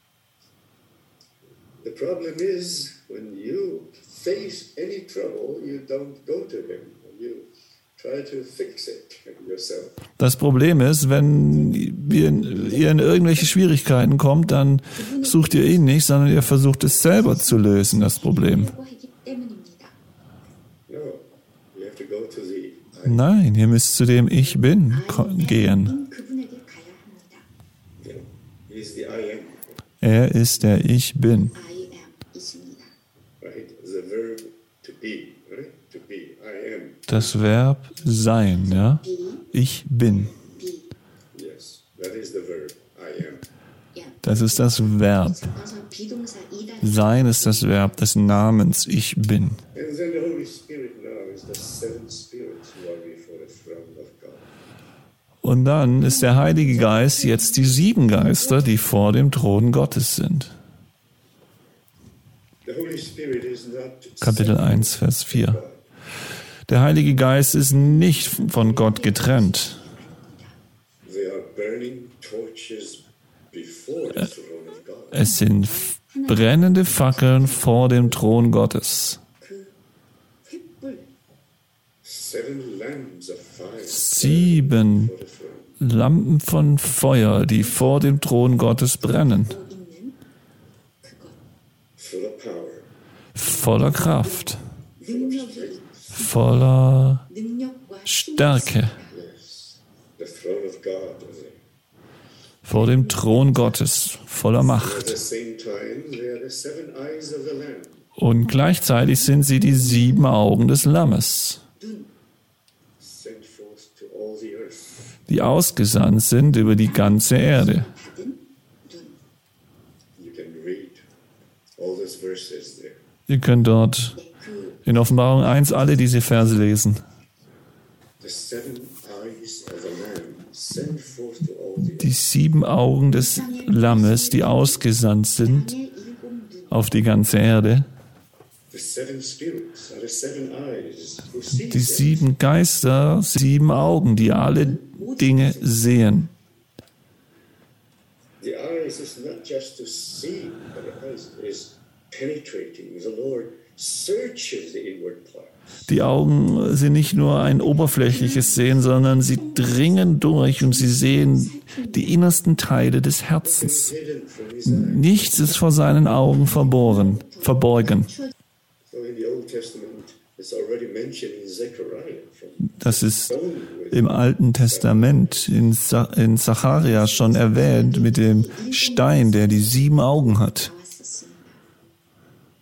B: The problem is when you face any trouble, you don't go to Him. You try to fix it yourself.
A: Das Problem ist, wenn ihr in irgendwelche Schwierigkeiten kommt, dann sucht ihr ihn nicht, sondern ihr versucht es selber zu lösen, das Problem.
C: 하고 하기 때문입니다.
B: No, you have to go to the I Am.
A: Nein, ihr müsst zu dem Ich Bin gehen.
C: 그분에게 가야 합니다.
B: He's the I Am,
A: Er ist der Ich Bin.
C: I am 있습니다.
B: right? The verb to be, right? To be, I am.
A: Das Verb sein, ja? Ich bin.
B: Yes, that is the verb, I am.
C: 야,
A: Das ist das Verb.
C: 그래서 비동사 이다
A: Sein ist das Verb des Namens Ich Bin.
B: And then the Holy Spirit now is the seven spirits who are before the throne of God.
A: Und dann ist der Heilige Geist jetzt die 7 Geister, die vor dem Thron Gottes sind.
B: The Holy Spirit is not
A: Kapitel 1, Vers 4. Der Heilige Geist ist nicht von Gott getrennt.
B: They are burning torches before the throne of God.
A: Es sind brennende Fackeln vor dem Thron Gottes.
C: 그 횃불
B: Seven lamps of fire
A: 7
B: for the throne.
A: Lampen von Feuer, die vor dem Thron Gottes brennen.
C: 있는 그것
B: Full of power,
A: Voller Kraft,
C: 능력이
A: voller
C: 능력과 힘이
A: Stärke.
B: yes. The throne of God.
A: Vor dem Thron Gottes, voller
B: At
A: Macht.
B: the same time, they are the seven eyes of the Lamb.
A: Und gleichzeitig sind sie die 7 Augen des Lammes,
B: Sent forth to all the earth.
A: die ausgesandt sind über die ganze Erde.
C: 받은 눈
B: You can read all those verses there.
A: Ihr könnt dort
C: 그
A: in Offenbarung 1 alle diese Verse lesen.
B: The seven eyes of the Lamb sent forth to all the earth.
A: Die 7 Augen des Lammes, die ausgesandt sind
C: 땅의 일곱 눈
A: auf die ganze Erde.
B: The seven spirits are the seven eyes who see
A: Die 7 Geister, 7 Augen, die alle Dinge sehen.
B: The eyes is not just to see, but the eyes is penetrating. The Lord searches the inward parts.
A: Die Augen sind nicht nur ein oberflächliches Sehen, sondern sie dringen durch und sie sehen die innersten Teile des Herzens.
B: Hidden from his eyes.
A: Nichts ist vor seinen Augen verborgen.
B: So in the Old Testament, it's already mentioned in Zechariah from
A: Das ist
B: stone with
A: im Alten Testament in Zacharia schon erwähnt mit dem Stein, der die 7 Augen hat.
C: 나왔었습니다.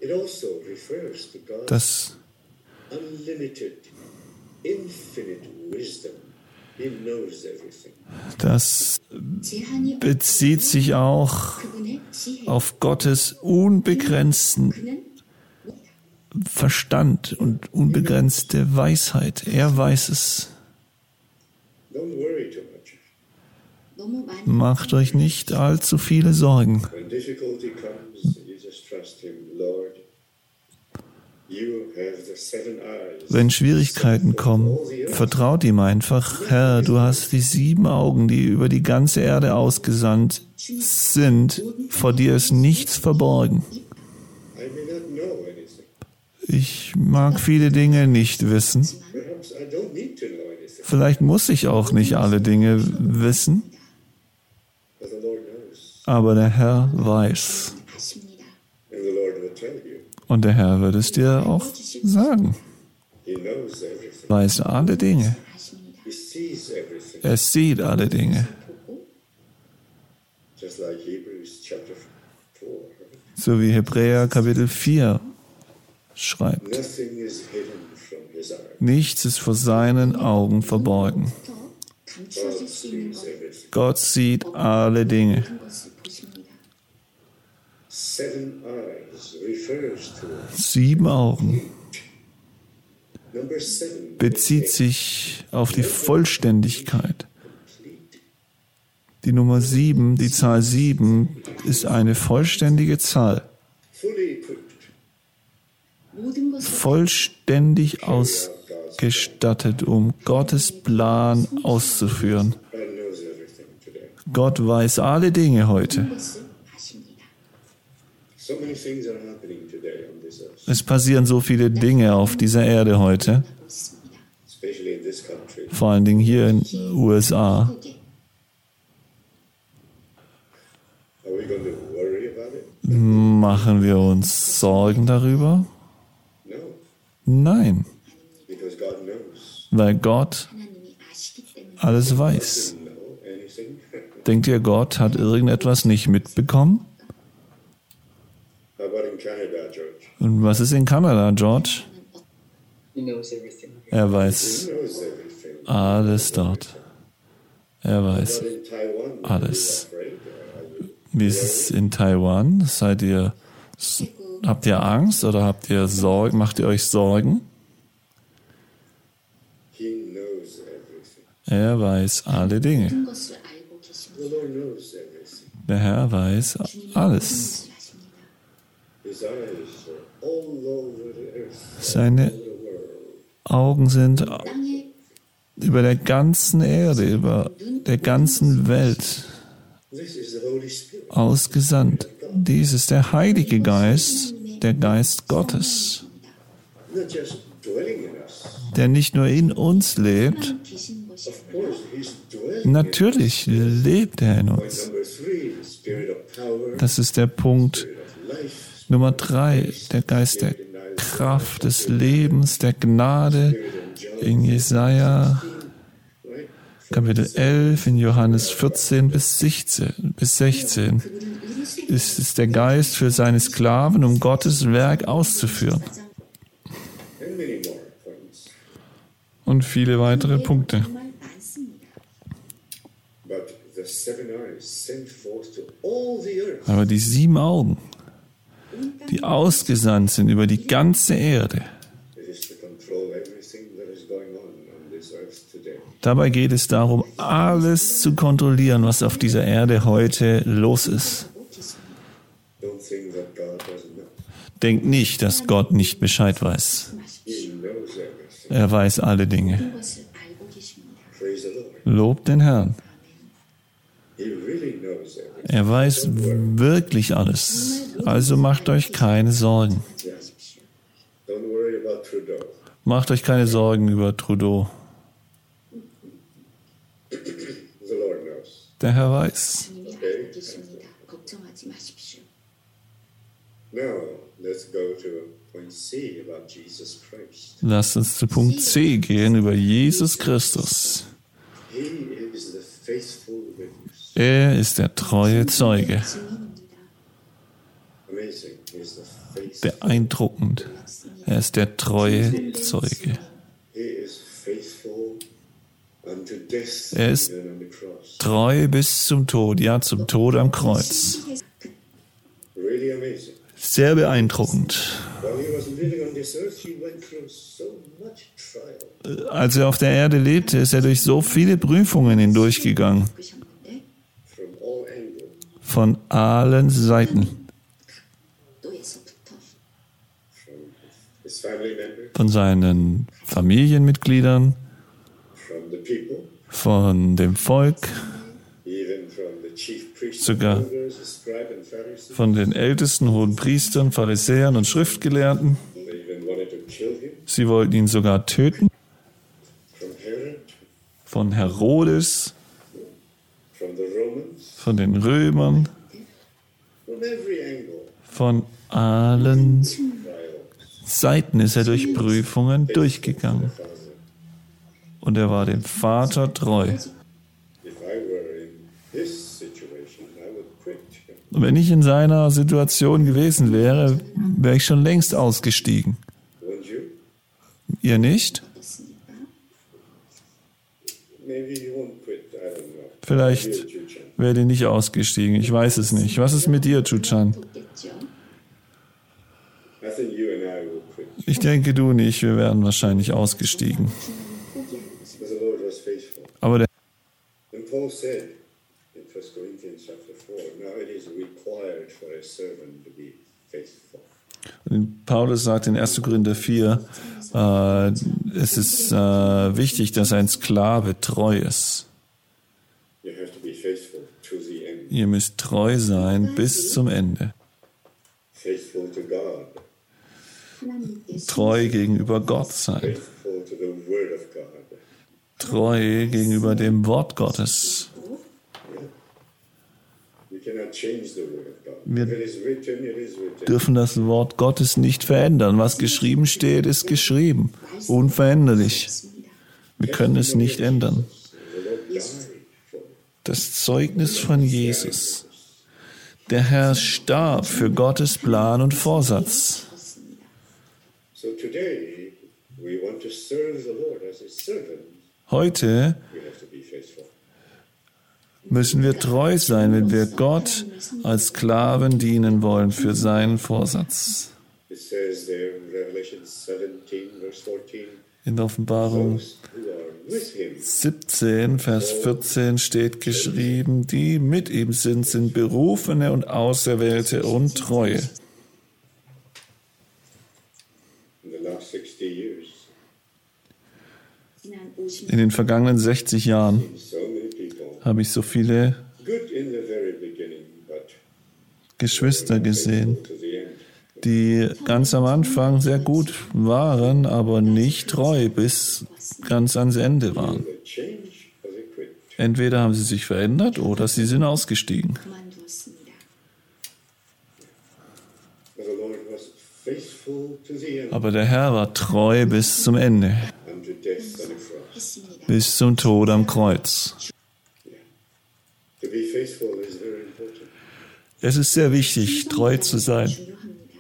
B: It also refers to God's
A: Das,
B: unlimited, infinite wisdom. He knows everything.
A: das
C: 제한이
A: bezieht sich auch
C: 그분의 지혜.
A: auf Gottes unbegrenzten
C: 그는
A: Verstand und unbegrenzte Weisheit. Er weiß es.
B: Don't worry too much.
C: 너무 많이
A: Macht euch nicht allzu viele Sorgen.
B: When difficulty comes, you just trust Him. Lord, you have the 7 eyes.
A: Wenn Schwierigkeiten kommen, vertraut ihm einfach. Herr, du hast die 7 Augen, die über die ganze Erde ausgesandt sind. Vor dir ist nichts verborgen.
B: I may not know anything.
A: Ich mag viele Dinge nicht wissen.
B: Perhaps I don't need to know anything.
A: Vielleicht muss ich auch nicht alle Dinge wissen,
B: But the Lord knows.
A: aber der Herr weiß.
C: 아십니다.
B: And the Lord will tell you.
A: Und der Herr wird es dir auch sagen.
B: He knows everything.
A: Weiß alle Dinge.
C: 아십니다.
B: He sees everything.
A: Er sieht alle Dinge.
C: 보고
B: Just like Hebrews chapter 4.
A: So wie Hebräer Kapitel 4 schreibt.
B: Nothing is hidden from His eyes.
A: Nichts ist vor seinen Augen verborgen.
C: 더 감추어질 수 있는
B: Sees
C: 것
B: everything.
A: Gott sieht alle Dinge.
C: 모든 것을 보십니다.
B: 7 eyes refers to
A: 7 Augen
B: number 7.
A: bezieht sich auf die Vollständigkeit.
B: Complete.
A: Die Nummer 7, die Zahl 7, ist eine vollständige Zahl.
B: Fully equipped.
C: 모든 것을
A: Vollständig ausgestattet, um Gottes Plan auszuführen.
B: God knows everything today.
A: Gott weiß alle Dinge heute.
C: 모든 것을 아십니다.
B: So many things are happening today on this earth,
A: Es passieren so viele Dinge auf dieser Erde heute,
C: 하고 있습니다.
B: especially in this country.
A: vor allen Dingen hier in den USA.
C: 한국에
B: Are we going to worry about it?
A: Machen wir uns Sorgen darüber?
B: No,
A: Nein,
B: because God knows.
A: weil Gott
C: 하나님이 아시기 때문에
A: alles weiß.
B: Doesn't know anything.
A: Denkt ihr, Gott hat irgendetwas nicht mitbekommen?
B: How about in Canada, George?
A: Und was ist in Kanada, George?
D: He knows everything.
A: Er
B: He
A: weiß
B: knows everything.
A: alles dort. Er weiß
B: But in Taiwan, are you
A: alles.
B: afraid? Are you-
A: Wie ist es in Taiwan? Habt ihr Angst oder habt ihr Sorgen? Macht ihr euch Sorgen?
B: He knows everything.
A: Er weiß alle Dinge.
C: 모든 것을 알고 계십니다.
B: The Lord knows everything.
A: Der Herr weiß
C: 주님이 모든
A: alles.
C: 것을 아십니다.
B: His eyes are all over the earth,
A: Seine
B: all the world.
A: Augen sind
C: 땅에
A: über der ganzen Erde, über der ganzen Welt
B: This is the Holy Spirit.
A: ausgesandt. Dies ist der Heilige Geist, der Geist Gottes,
B: Not just dwelling in us.
A: der nicht nur in uns lebt,
C: 하나님 계신 것이
B: Of course, He's dwelling.
A: natürlich lebt er in
B: Point
A: uns.
B: number 3, the Spirit of power,
A: Das ist der Punkt
B: Spirit of life,
A: Nummer 3, der Geist der Kraft, des Lebens, der Gnade in Jesaja
B: right?
A: Kapitel 11, in Johannes 14 bis 16.
C: 그들은 이루시기
A: Es ist der Geist für seine Sklaven, um Gottes Werk auszuführen.
B: And many more points.
A: Und viele weitere Punkte.
C: 정말 많습니다.
B: But the 7 eyes sent forth to all the earth.
A: Aber die 7 Augen, die ausgesandt sind über die ganze Erde,
B: It is to control everything that is going on this earth today.
A: dabei geht es darum, alles zu kontrollieren, was auf dieser Erde heute los ist.
B: Don't think that God doesn't know.
A: Denkt nicht, dass Gott nicht Bescheid weiß.
B: He knows everything.
A: Er weiß alle Dinge.
C: 모든 것을 알고 계십니다.
B: Praise the Lord.
A: Lobt den Herrn.
B: He really knows everything.
A: Er weiß wirklich alles. Also macht euch keine Sorgen.
B: Don't worry about Trudeau.
A: Macht euch keine Sorgen über Trudeau.
B: The Lord knows.
A: Der Herr weiß.
C: 주님이 알고 계십니다. 걱정하지 마십시오.
B: Now, let's go to point C about Jesus Christ.
A: Lasst uns zu Punkt C gehen über Jesus Christus.
B: He is the faithful witness.
A: Er ist der treue Zeuge.
C: 증인입니다.
B: Amazing. He is the faithful
A: beeindruckend. Er ist der treue Zeuge.
B: He is faithful unto death,
A: Er ist
B: even on the cross.
A: treu bis zum Tod, ja, zum Tod am Kreuz.
B: Really amazing.
A: Sehr beeindruckend.
B: While he was living on this earth, he went through so much trial.
A: Als er auf der Erde lebte, ist er durch so viele Prüfungen hindurchgegangen.
C: 겪으셨는데
B: From all angles.
A: Von allen Seiten.
C: 또에서부터
B: From his family members,
A: Von seinen Familienmitgliedern,
B: from the people,
A: von dem Volk,
B: even from the chief priests,
A: Sogar
B: elders, the scribe and Pharisees.
A: von den ältesten hohen Priestern, Pharisäern und Schriftgelehrten.
B: They even wanted to kill him.
A: Sie wollten ihn sogar töten.
B: From Herod,
A: Von Herodes,
B: from the Romans,
A: von den Römern,
B: from every angle.
A: von allen
B: Trials.
A: Seiten ist er durch Prüfungen durchgegangen.
B: Father,
A: Und er war dem Vater treu.
B: if I were in his situation, I would quit.
A: Und wenn ich in seiner Situation gewesen wäre, wäre ich schon längst ausgestiegen.
B: Wouldn't you?
A: Ihr nicht?
C: 됐습니까?
B: Maybe you won't quit. I don't know.
A: Vielleicht
B: You, Chuchan.
A: wäre ich nicht ausgestiegen. Ich weiß es nicht. Was ist mit dir, Chuchan?
C: 돕겠죠.
B: I think you and I will quit.
A: Ich denke, du und ich, wir wären wahrscheinlich ausgestiegen.
C: 포기하는 것을
B: Because the Lord was faithful.
A: Aber der
B: And Paul said in 1 Corinthians chapter 4, now it is required for a servant to be faithful.
A: Paulus sagt in 1. Korinther 4, es ist wichtig, dass ein Sklave treu ist.
B: You have to be faithful to the end.
A: Ihr müsst treu sein bis zum Ende.
B: Faithful to God.
C: 하나님께
A: Treu gegenüber Gott sein.
B: Faithful to the Word of God.
A: Treu gegenüber dem Wort Gottes.
B: You cannot change the Word of God.
A: Wir-
B: If it is written, it is written.
A: Dürfen das Wort Gottes nicht verändern. Was geschrieben steht, ist geschrieben. Unveränderlich. Wir können es nicht ändern.
B: The Lord died for it.
A: Das Zeugnis von Jesus. Der Herr starb für Gottes Plan und Vorsatz.
B: So today, we want to serve the Lord as a servant.
A: Heute
B: We have to be faithful.
A: müssen wir treu sein, wenn wir Gott als Sklaven dienen wollen für seinen Vorsatz.
B: It says there in Revelation 17, verse 14,
A: In der Offenbarung
B: those who are with him
A: 17, Vers 14 steht geschrieben, die mit ihm sind Berufene und Auserwählte und Treue.
B: in the last 60 years.
C: 지난 50년
A: In den vergangenen 60 Jahren
B: So many people,
A: habe ich so viele
B: good in the very beginning, but
A: Geschwister gesehen,
B: to the end.
A: die ganz am Anfang sehr gut waren, aber nicht treu bis ganz ans Ende waren.
B: They change or they quit.
A: Entweder haben sie sich verändert oder sie sind ausgestiegen.
C: 그만두었습니다.
B: But the Lord was faithful to the end,
A: Aber der Herr war treu bis zum Ende,
B: unto death on the cross.
C: 했습니다.
A: bis zum Tod am Kreuz.
B: To be faithful is very important.
A: Es ist sehr wichtig, treu zu sein,
C: 중요합니다.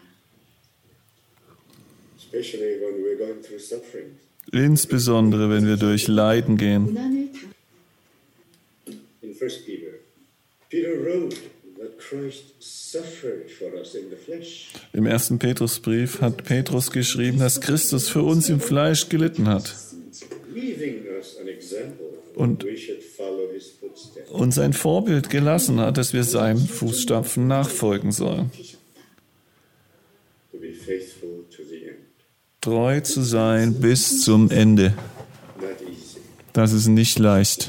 B: Especially when we're going through suffering.
A: insbesondere wenn wir durch Leiden gehen.
C: 고난을 당
B: In 1 Peter, Peter wrote that Christ suffered for us in the flesh,
A: Im 1. Petrusbrief hat Petrus geschrieben, dass Christus für uns im Fleisch gelitten hat
B: leaving us an example
A: Und-
B: that we should follow his footsteps.
A: und sein Vorbild gelassen hat, dass wir seinen Fußstapfen nachfolgen sollen.
C: 되셨다.
B: To be faithful to the end.
A: Treu zu sein bis zum Ende.
B: Not easy.
A: Das ist nicht leicht.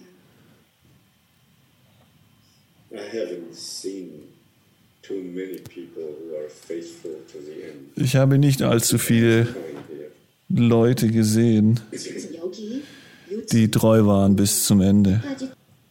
B: I haven't seen too many people who are faithful to the end.
A: Ich habe nicht allzu viele
B: Find here.
A: Leute gesehen,
C: 그래서 여기
A: die treu waren bis zum Ende.
C: 요지까지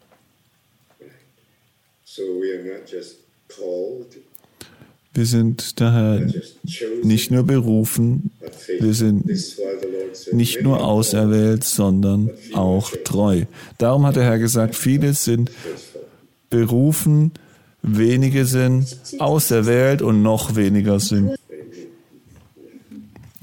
B: So we are not just called,
A: Wir sind daher
B: not just chosen,
A: nicht nur berufen,
B: but faithful.
A: wir sind
B: This is why the Lord said,
A: nicht
B: many
A: nur
B: are called,
A: auserwählt, sondern auch treu. Darum hat der Herr gesagt, viele sind
B: faithful.
A: berufen, wenige sind auserwählt und noch weniger sind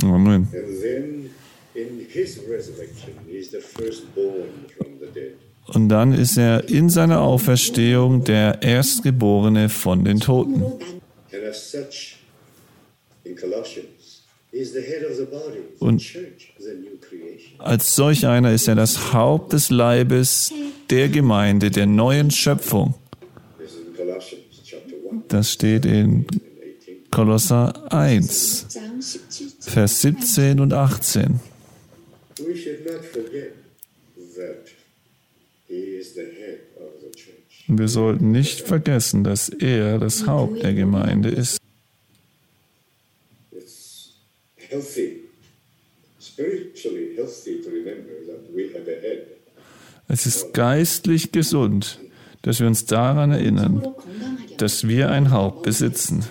A: Amen.
B: And then in his resurrection, he is the firstborn from the dead.
A: Und dann ist er in seiner Auferstehung der Erstgeborene von den Toten.
C: 난
B: And as such, in Colossians, he is the head of the body, the
A: Und
B: church, the new creation.
A: als solch einer ist er das Haupt des Leibes der Gemeinde, der neuen Schöpfung.
B: This is in Colossians chapter 1
A: Das steht in
B: and 18.
A: Kolosser 1,
C: 10장 17절
A: Vers 17 und 18.
B: We should not forget that he is the head of the church.
A: Wir sollten nicht vergessen, dass er das Haupt der Gemeinde ist.
B: It's healthy, spiritually healthy to remember that we have a head.
A: Es ist geistlich gesund, dass wir uns daran erinnern,
C: 으로 건강하려
A: dass wir ein Haupt besitzen.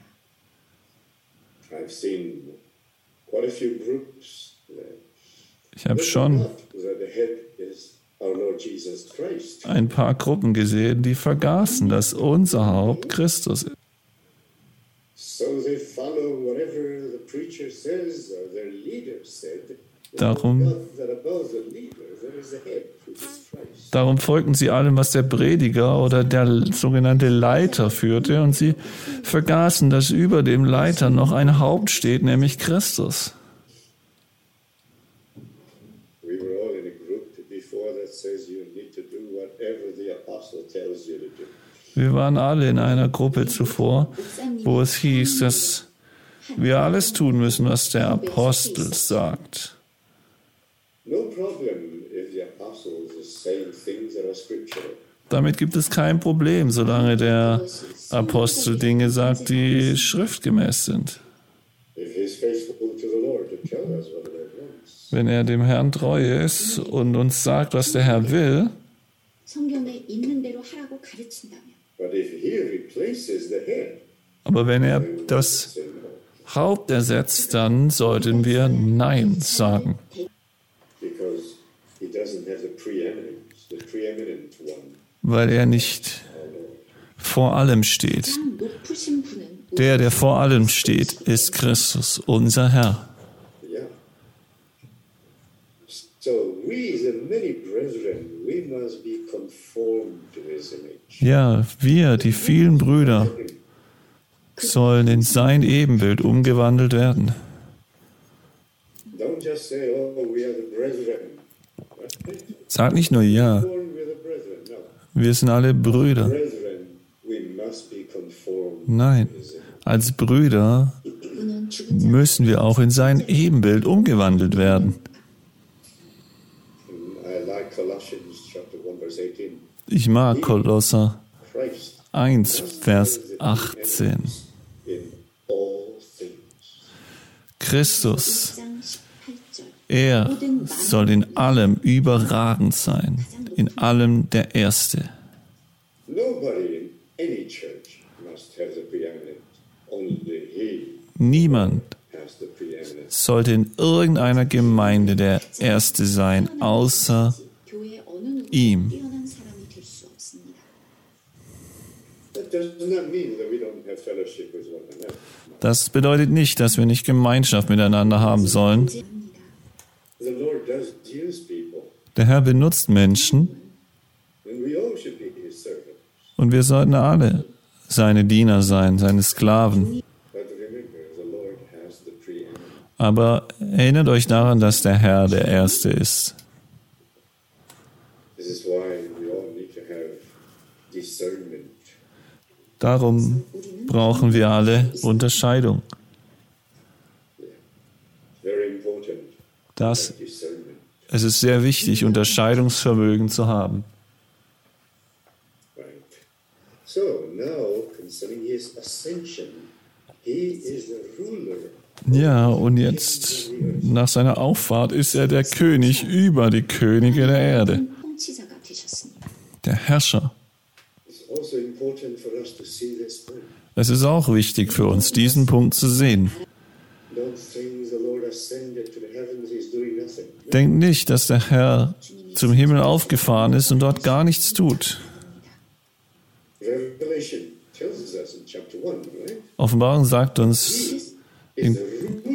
B: I've seen quite a few groups that
A: Ich habe
B: they
A: schon
B: forgot that the head is our Lord Jesus Christ.
A: ein paar Gruppen gesehen, die vergaßen, dass unser Haupt Christus ist.
B: So they follow whatever the preacher says or their leader said. They
A: Darum-
B: forgot that above the leader there is a head, which is Christ.
A: Darum folgten sie allem, was der Prediger oder der sogenannte Leiter führte, und sie vergaßen, dass über dem Leiter noch ein Haupt steht, nämlich Christus.
B: We were all in a group before that says you need to do whatever the apostle tells you to do.
A: Wir waren alle in einer Gruppe zuvor, wo es hieß, dass wir alles tun müssen, was der Apostel sagt.
B: No problem if the apostle is saying things that are scriptural.
A: Damit gibt es kein Problem, solange der Apostel Dinge sagt, die schriftgemäß sind.
B: If he's faithful to the Lord to tell us what the Lord wants.
A: Wenn er dem Herrn treu ist und uns sagt, was der Herr will,
C: 성경에 있는 대로 하라고 가르친다면
B: But if he replaces the head,
A: aber wenn er das
B: say no.
A: Haupt ersetzt, dann sollten wir Nein sagen,
B: Because he doesn't have the preeminent one.
A: weil er nicht vor allem steht.
C: 가장 높으신 분은
A: Der vor allem steht, ist Christus, unser Herr.
B: Yeah. So we, the many brethren, we must be conformed to his image.
A: Ja, wir, die vielen Brüder, sollen in sein Ebenbild umgewandelt werden.
B: Don't just say, oh, we are the brethren. Right?
A: Sag nicht nur ja,
B: Born with the brethren. No.
A: wir sind alle Brüder.
B: Brethren, we must be conformed
A: Nein,
B: to his image.
A: als Brüder
C: 그는 죽은 자
A: müssen wir auch in sein Ebenbild umgewandelt werden.
B: I like Colossians chapter 1, verse 18.
A: Ich mag Kolosser
B: Christ
A: 1, Vers 18.
B: in all things.
A: Christus,
C: 1장 18절
A: er soll in allem überragend sein, in allem der Erste.
B: Nobody in any church must have the preeminent. Only he
A: Niemand
B: has the preeminent.
A: sollte in irgendeiner Gemeinde der Erste sein, außer
C: 교회 어느 누구도
A: ihm.
C: 뛰어난 사람이 될 수 없습니다.
B: That does not mean that we don't have fellowship with one another.
A: Das bedeutet nicht, dass wir nicht Gemeinschaft miteinander haben sollen.
C: 합니다.
B: The Lord does use people,
A: Der Herr benutzt Menschen
B: and we all should be his servants.
A: und wir sollten alle seine Diener sein, seine Sklaven.
B: But remember, the Lord has the preeminent.
A: Aber erinnert euch daran, dass der Herr der Erste ist.
B: This is why we all need to have discernment.
A: Darum brauchen wir alle Unterscheidung.
B: Very important,
A: Das,
B: discernment.
A: es ist sehr wichtig, Unterscheidungsvermögen zu haben.
B: Right. So now, concerning his ascension, he is the ruler.
A: Ja, und jetzt, nach seiner Auffahrt, ist er der König über die Könige der Erde,
C: 통치자가 되셨습니다.
A: der Herrscher.
B: It's also important for us to see this point.
A: Es ist auch wichtig für uns, diesen Punkt zu sehen.
B: Don't think the Lord ascended to the heavens, he's doing nothing.
A: Denkt nicht, dass der Herr zum Himmel aufgefahren ist und dort gar nichts tut.
B: Revelation tells us in chapter 1, right?
A: Offenbarung sagt uns
B: Is the ruler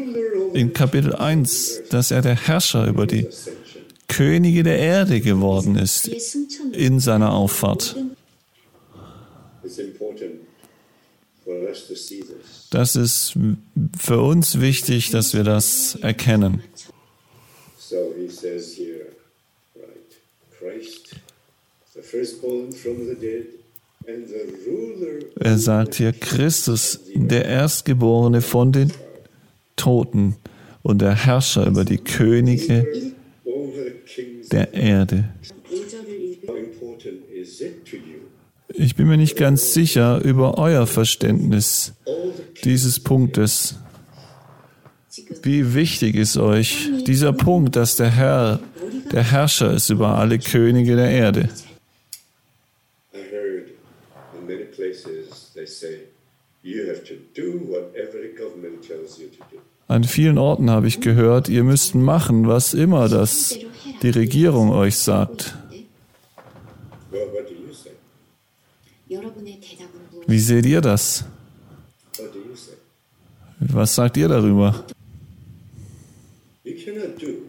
A: in Kapitel 1, dass er der Herrscher über die Könige der Erde geworden ist
C: 그의 승천을
A: in seiner Auffahrt.
B: It's important for us to see this.
A: Das ist für uns wichtig, dass wir das erkennen.
B: So he says here, right, Christ, the firstborn from the dead, and the ruler
A: Er sagt hier, Christus, der Erstgeborene von den Toten und der Herrscher über die Könige
B: over the kings.
A: der Erde.
C: 5절을
B: How important is it to you?
A: Ich bin mir nicht ganz sicher über euer Verständnis
B: All the
A: dieses Punktes.
C: 지금
A: Wie wichtig ist euch dieser Punkt, dass der Herr, der Herrscher ist über alle Könige der Erde?
B: I heard in many places they say you have to do whatever the government tells you to do.
A: An vielen Orten habe ich gehört, ihr müsst machen, was immer die Regierung euch sagt.
B: Well, what do you say?
C: 여러분의 대답은 무엇?
A: Wie seht ihr das?
B: What do you say?
A: Was sagt ihr darüber?
B: You cannot do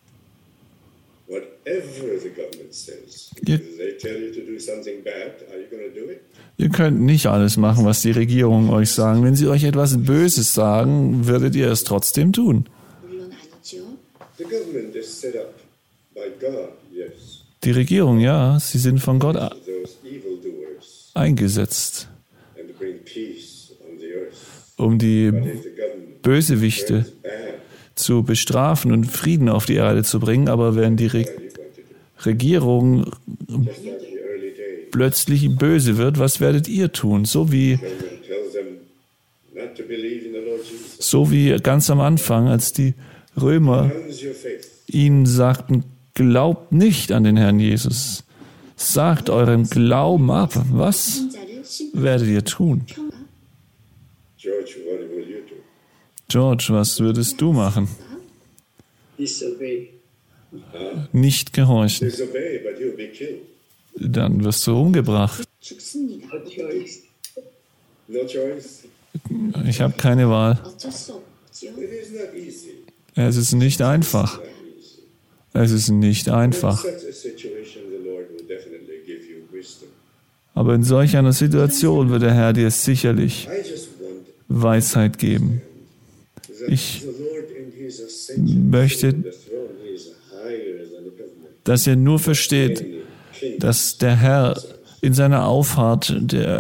B: whatever the government says.
A: Yeah.
B: If they tell you to do something bad, are you going to do it?
A: Ihr könnt nicht alles machen, was die Regierung euch sagen. Wenn sie euch etwas Böses sagen, werdet ihr es trotzdem tun.
C: 물론 아니죠.
B: The government is set up by God, yes.
A: Die Regierung, ja, sie sind von Gott
B: Those evildoers
A: eingesetzt,
B: and to bring peace on the earth.
A: um die
B: But if the government
A: Bösewichte
B: is bad,
A: zu bestrafen und Frieden auf die Erde zu bringen. Aber wenn die
B: what are you going to do?
A: Regierung
B: Just like the early days,
A: plötzlich böse wird, was werdet ihr tun?
B: the government tells them not to believe in the Lord Jesus.
A: So wie ganz am Anfang, als die Römer
B: Renounce your faith.
A: ihnen sagten, glaubt nicht an den Herrn Jesus. Sagt euren Glauben ab. Was
C: 신자를 심판하라.
A: werdet ihr tun?
B: George, what will you do?
A: George, was würdest du machen?
D: Disobey.
A: Nicht gehorchen.
B: Disobey, but you'll be killed.
A: Dann wirst du umgebracht.
C: 죽습니다.
D: No choice.
B: No choice.
A: Ich habe keine Wahl.
C: 어쩔 수 없죠.
B: It is not easy.
A: Es ist nicht einfach. Es ist nicht
B: In
A: einfach.
B: such a situation, the Lord will definitely give you wisdom.
A: Aber in solch einer Situation wird der Herr dir sicherlich
B: I just want
A: Weisheit geben.
B: that
A: Ich
B: the Lord in His ascension
A: möchte,
B: to the throne, He is higher than the government.
A: dass ihr nur versteht,
B: King.
A: dass der Herr in seiner Auffahrt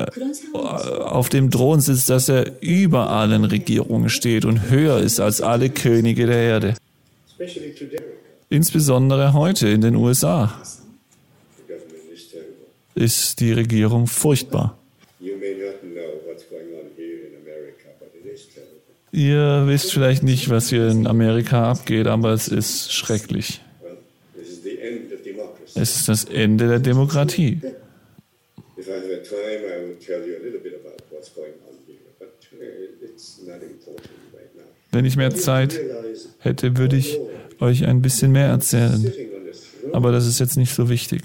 A: auf dem Thron sitzt, dass er über allen Regierungen steht und höher ist als alle Könige der Erde.
B: Especially today,
A: Insbesondere heute in den USA
B: the government is terrible.
A: ist die Regierung furchtbar.
B: You may not know what's going on here in America, but it is terrible.
A: Ihr wisst vielleicht nicht, was hier in Amerika abgeht, aber es ist schrecklich.
B: Well, this is the end of democracy.
A: Es ist das Ende der Demokratie.
B: If I had time, I would tell you a little bit about what's going on here, but it's not important right now.
A: Wenn ich mehr Zeit
B: Realize
A: hätte, würde ich euch ein bisschen mehr erzählen.
B: sitting on the throne,
A: Aber das ist jetzt nicht so wichtig.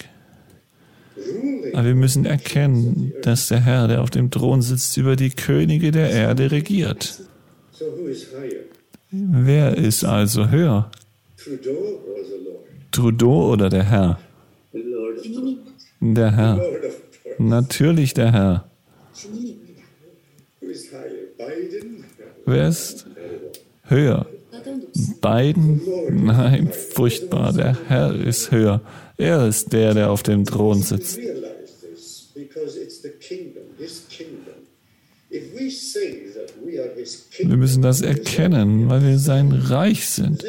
B: ruling.
A: Aber wir müssen erkennen, dass der Herr, der auf dem Thron sitzt, über die Könige der Erde regiert.
B: So who is higher,
A: Wer ist also höher?
B: Trudeau or the Lord?
A: Trudeau oder der Herr?
D: The Lord of
C: 주님입니다.
A: Der Herr.
B: Lord of course.
A: Natürlich der Herr.
C: 주님입니다.
B: Who is higher, Biden?
A: Wer ist höher?
C: 누가 더 높습니까?
A: Biden? Nein, furchtbar. Der Herr ist höher. Er ist der, der auf dem Thron sitzt.
B: Realize this because it's the kingdom, His kingdom. If we say that we are His
A: Wir
B: kingdom,
A: müssen das erkennen, weil wir sein Reich sind.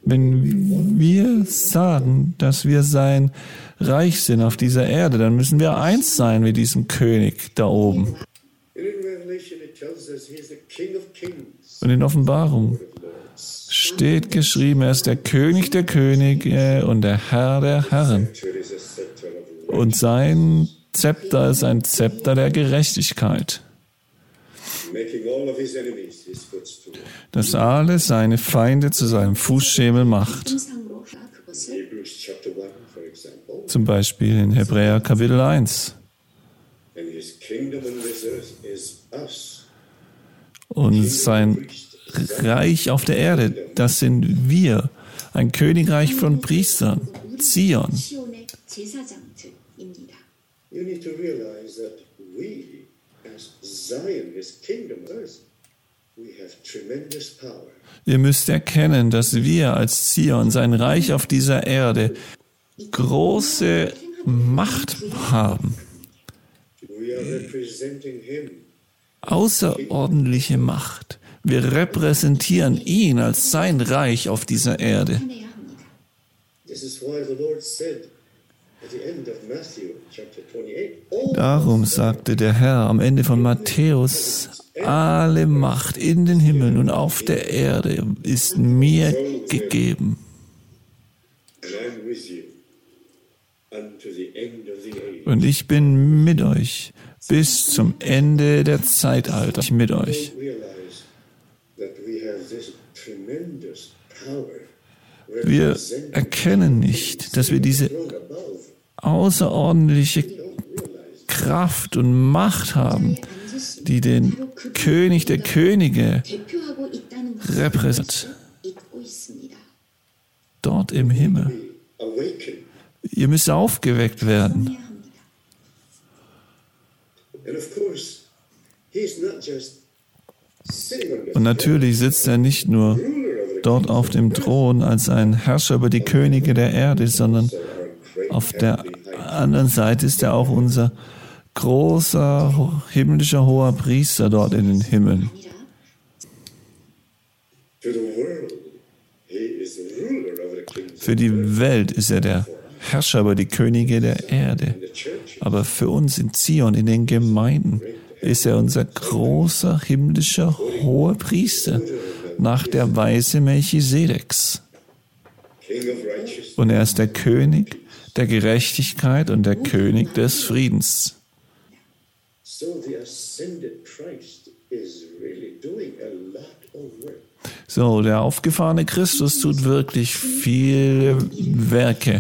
A: Wenn wir sagen, dass wir sein Reich sind auf dieser Erde, dann müssen wir eins sein mit diesem König da oben.
B: and in Revelation it tells us He is the King of kings,
A: Und in Offenbarung
B: of lords.
A: steht geschrieben, er ist der König der Könige und der Herr der Herren.
B: There is a scepter of
A: Und sein Zepter ist ein Zepter der Gerechtigkeit,
B: making all of His enemies His footstool.
A: das alle seine Feinde zu seinem Fußschemel macht.
C: 상으로 하나 그것을
B: Hebrews chapter 1, for example,
A: Zum Beispiel in Hebräer Kapitel 1.
B: and His kingdom on this earth is us.
A: Und sein Reich auf der Erde, das sind wir, ein Königreich von Priestern, Zion.
C: 시온의 제사장들입니다.
B: You need to realize that we, as Zion, His kingdom earth, we have tremendous power.
A: Ihr müsst erkennen, dass wir als Zion, sein Reich auf dieser Erde, große Macht haben.
B: We are representing Him.
A: Außerordentliche Macht. Wir repräsentieren ihn als sein Reich auf dieser Erde.
C: 해내야 합니다.
B: This is why the Lord said at the end of Matthew chapter 28, all
A: Darum sagte der Herr am Ende von Matthäus, alle Macht in den Himmeln und auf der Erde ist mir gegeben.
B: and I'm with you unto the end of the age.
A: Und ich bin mit euch bis zum Ende der Zeitalter. Ich mit euch.
B: Don't realize that we have this tremendous power.
A: Wir
B: representing
A: erkennen nicht, dass wir diese
B: throne above.
A: außerordentliche
B: Don't realize
A: Kraft und Macht haben, die den König der Könige
C: 대표하고 있다는 것을
A: repräsentiert.
C: 잊고 있습니다.
A: Dort im Himmel.
B: awaken.
A: Ihr müsst aufgeweckt werden.
C: 해야 합니다.
B: And of course, He's not just sitting on the
A: Und natürlich sitzt er nicht nur
B: ruler of the
A: dort auf dem Thron als ein Herrscher über die Könige der Erde, sondern auf der anderen Seite ist er auch unser großer himmlischer hoher Priester dort in den Himmeln.
C: 아니라
B: to the world. He is ruler of the kingdom.
A: Für die Welt ist er der Herrscher über die Könige der Erde.
B: The church
A: Aber für uns in Zion, in den Gemeinden, ist er unser großer himmlischer hoher Priester nach der Weise Melchisedeks.
B: King of righteousness.
A: Und er ist der König der Gerechtigkeit und der König des Friedens.
B: So the ascended Christ is really doing a lot of work.
A: So, der aufgefahrene Christus tut wirklich viele Werke.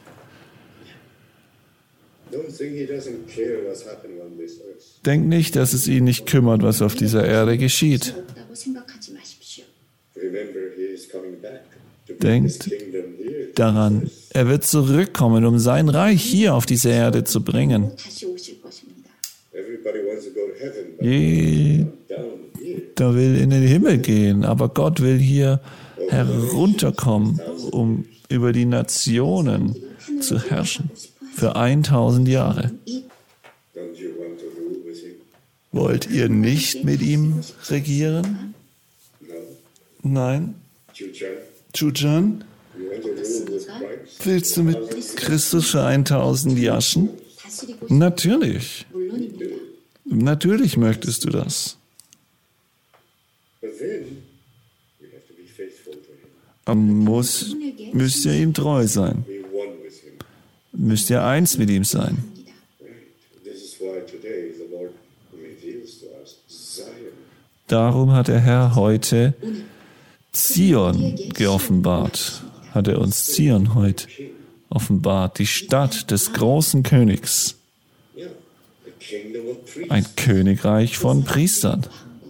B: Don't think He doesn't care what's happening on this earth.
A: Denkt nicht, dass es ihn nicht kümmert, was auf dieser Erde geschieht.
C: 없다고 생각하지 마십시오.
B: Remember, He is coming back to bring His
A: Denkt
B: kingdom here.
A: daran, er wird zurückkommen, um sein Reich hier auf diese Erde zu bringen.
C: 다시 오실 것입니다.
B: Everybody wants to go to heaven, but
A: Jeder
B: down here.
A: will in den Himmel gehen, aber Gott will hier herunterkommen, um über die Nationen zu herrschen. Für 1000 Jahre.
B: Don't you want to rule with Him?
A: Wollt ihr nicht mit ihm regieren?
B: No.
A: Nein.
B: Chuchan,
A: Chujan,
B: you want to rule with Christ?
A: willst du mit Christus für 1000 herrschen?
C: 다스리고
A: Natürlich.
C: 물론입니다.
A: Natürlich möchtest du das.
B: But then, we have to be faithful to Him.
A: Aber müsst ihr ihm treu sein.
B: Be one with Him.
A: Müsst ihr eins mit ihm sein.
C: 합니다.
B: Right. This is why today the Lord reveals to us Zion.
A: Darum hat der Herr heute Zion geoffenbart. Hat er uns Zion heute offenbart. Die Stadt des großen Königs.
B: Yeah, the kingdom of priests.
A: Ein Königreich von Priestern.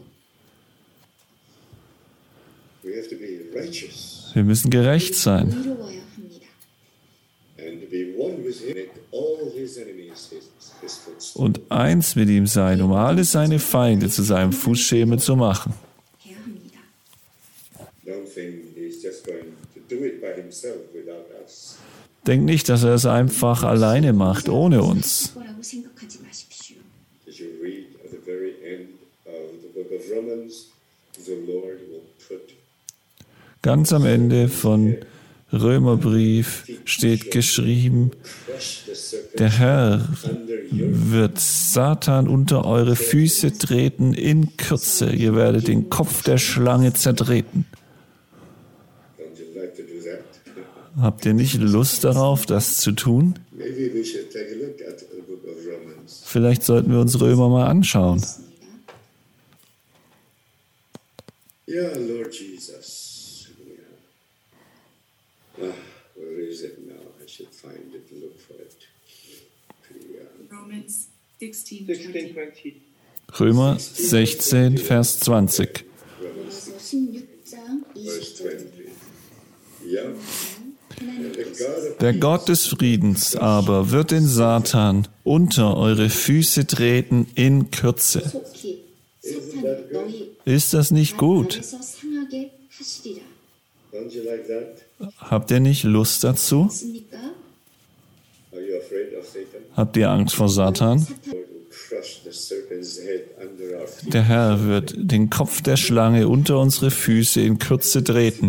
B: We have to be righteous
A: Wir müssen gerecht sein.
C: 의로워야 합니다.
B: and to be one with Him. Make all His enemies His footstool.
A: Und eins mit ihm sein, um alle seine Feinde zu seinem Fußschemel zu machen.
C: 해야 합니다.
B: Don't think He's just going to do it by Himself without us.
A: Denkt nicht, dass er es einfach alleine macht, ohne uns.
C: 거라고 생각하지 마십시오.
B: Did you read at the very end of the book of Romans? The Lord will put
A: Ganz am Ende von Römerbrief steht geschrieben,
B: crush the serpent
A: der Herr
B: under your
A: wird Satan unter eure Füße treten in Kürze. Ihr werdet den Kopf der Schlange zertreten.
B: Don't you like to do that?
A: Habt ihr nicht Lust darauf, das zu tun?
B: Maybe we should take a look at the book of Romans.
A: Vielleicht sollten wir uns Römer mal anschauen.
B: Yeah, Lord Jesus. Yeah. Where is it now? I should find it and look for it. Yeah.
E: Romans 16:20.
A: Römer 16, Vers 20.
B: Romans
C: 16장
B: verse
C: 20절.
B: 20. Yeah. And the God of
A: Der Gott des Friedens aber wird den Satan unter eure Füße treten in Kürze.
C: 속히 사탄이 너희
A: Ist das nicht gut?
C: 아래서 상하게 하시리라.
B: Don't you like that?
A: Habt ihr nicht Lust dazu?
C: 맞습니까?
B: Are you afraid of Satan?
A: Habt ihr Angst vor Satan?
B: Going to crush the serpent's head under our feet.
A: Der Herr wird den Kopf der Schlange unter unsere Füße in Kürze treten.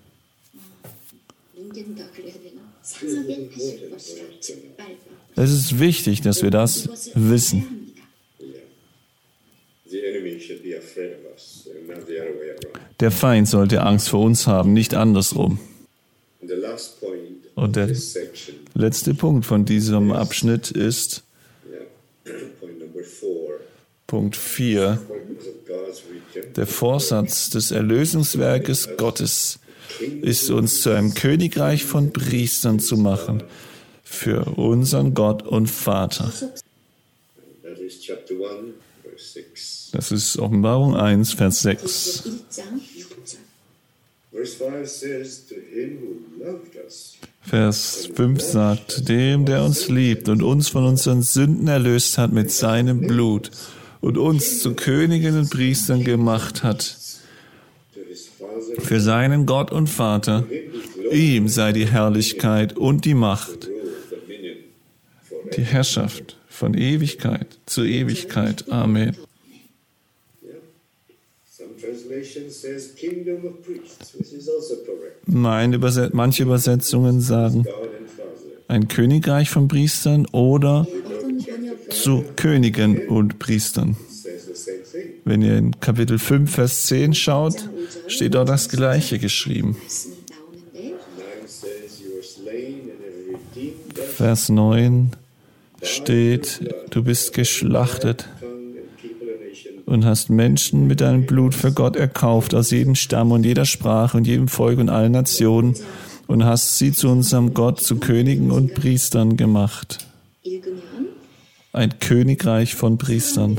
C: 뭉갠다 그래야 되나? 상하게 하실 것이라. 짓밟아.
A: Es ist wichtig, dass wir das
C: 이것을
A: wissen.
C: 해야 합니다.
B: Yeah. The enemy should be afraid of us, and not the other way around.
A: Der Feind sollte Angst vor uns haben, nicht andersrum.
B: And the last point
A: Und
B: of
A: der
B: this section,
A: letzte Punkt von diesem Abschnitt ist
B: yeah, point number 4,
A: Punkt 4.
B: purpose of God's redemption.
A: Der Vorsatz des Erlösungswerkes Gottes ist, uns zu einem Königreich von Priestern zu machen für unseren Gott und Vater.
B: That is chapter 1, verse 6.
A: Das ist Offenbarung 1, Vers 6.
C: 1장 6절.
B: Verse 5 says, to him who loved us
A: Vers 5 sagt, dem, der uns liebt und uns von unseren Sünden erlöst hat mit seinem Blut und uns zu Königen und Priestern gemacht hat,
B: to his Father,
A: für seinen Gott und Vater, ihm sei die Herrlichkeit und die Macht,
B: rule, dominion, forever.
A: die Herrschaft von Ewigkeit zu Ewigkeit. Amen.
B: Yeah. Some translation says kingdom of priests, which is also correct.
A: Manche Übersetzungen sagen,
B: God and Father.
A: ein Königreich von Priestern oder
C: 어떤 번역
A: zu Königen und Priestern.
B: Says the same thing.
A: Wenn ihr in Kapitel 5, Vers 10 schaut, steht dort das Gleiche geschrieben.
C: 말씀이 나오는데
B: 9 says you were slain and have redeemed us
A: Vers 9 steht, du bist geschlachtet
B: tongue and people and nation
A: und hast Menschen mit deinem Blut für Gott erkauft aus jedem Stamm und jeder Sprache und jedem Volk und allen Nationen und hast sie zu unserem Gott, zu Königen und Priestern gemacht.
C: 읽으면
A: Ein Königreich von Priestern.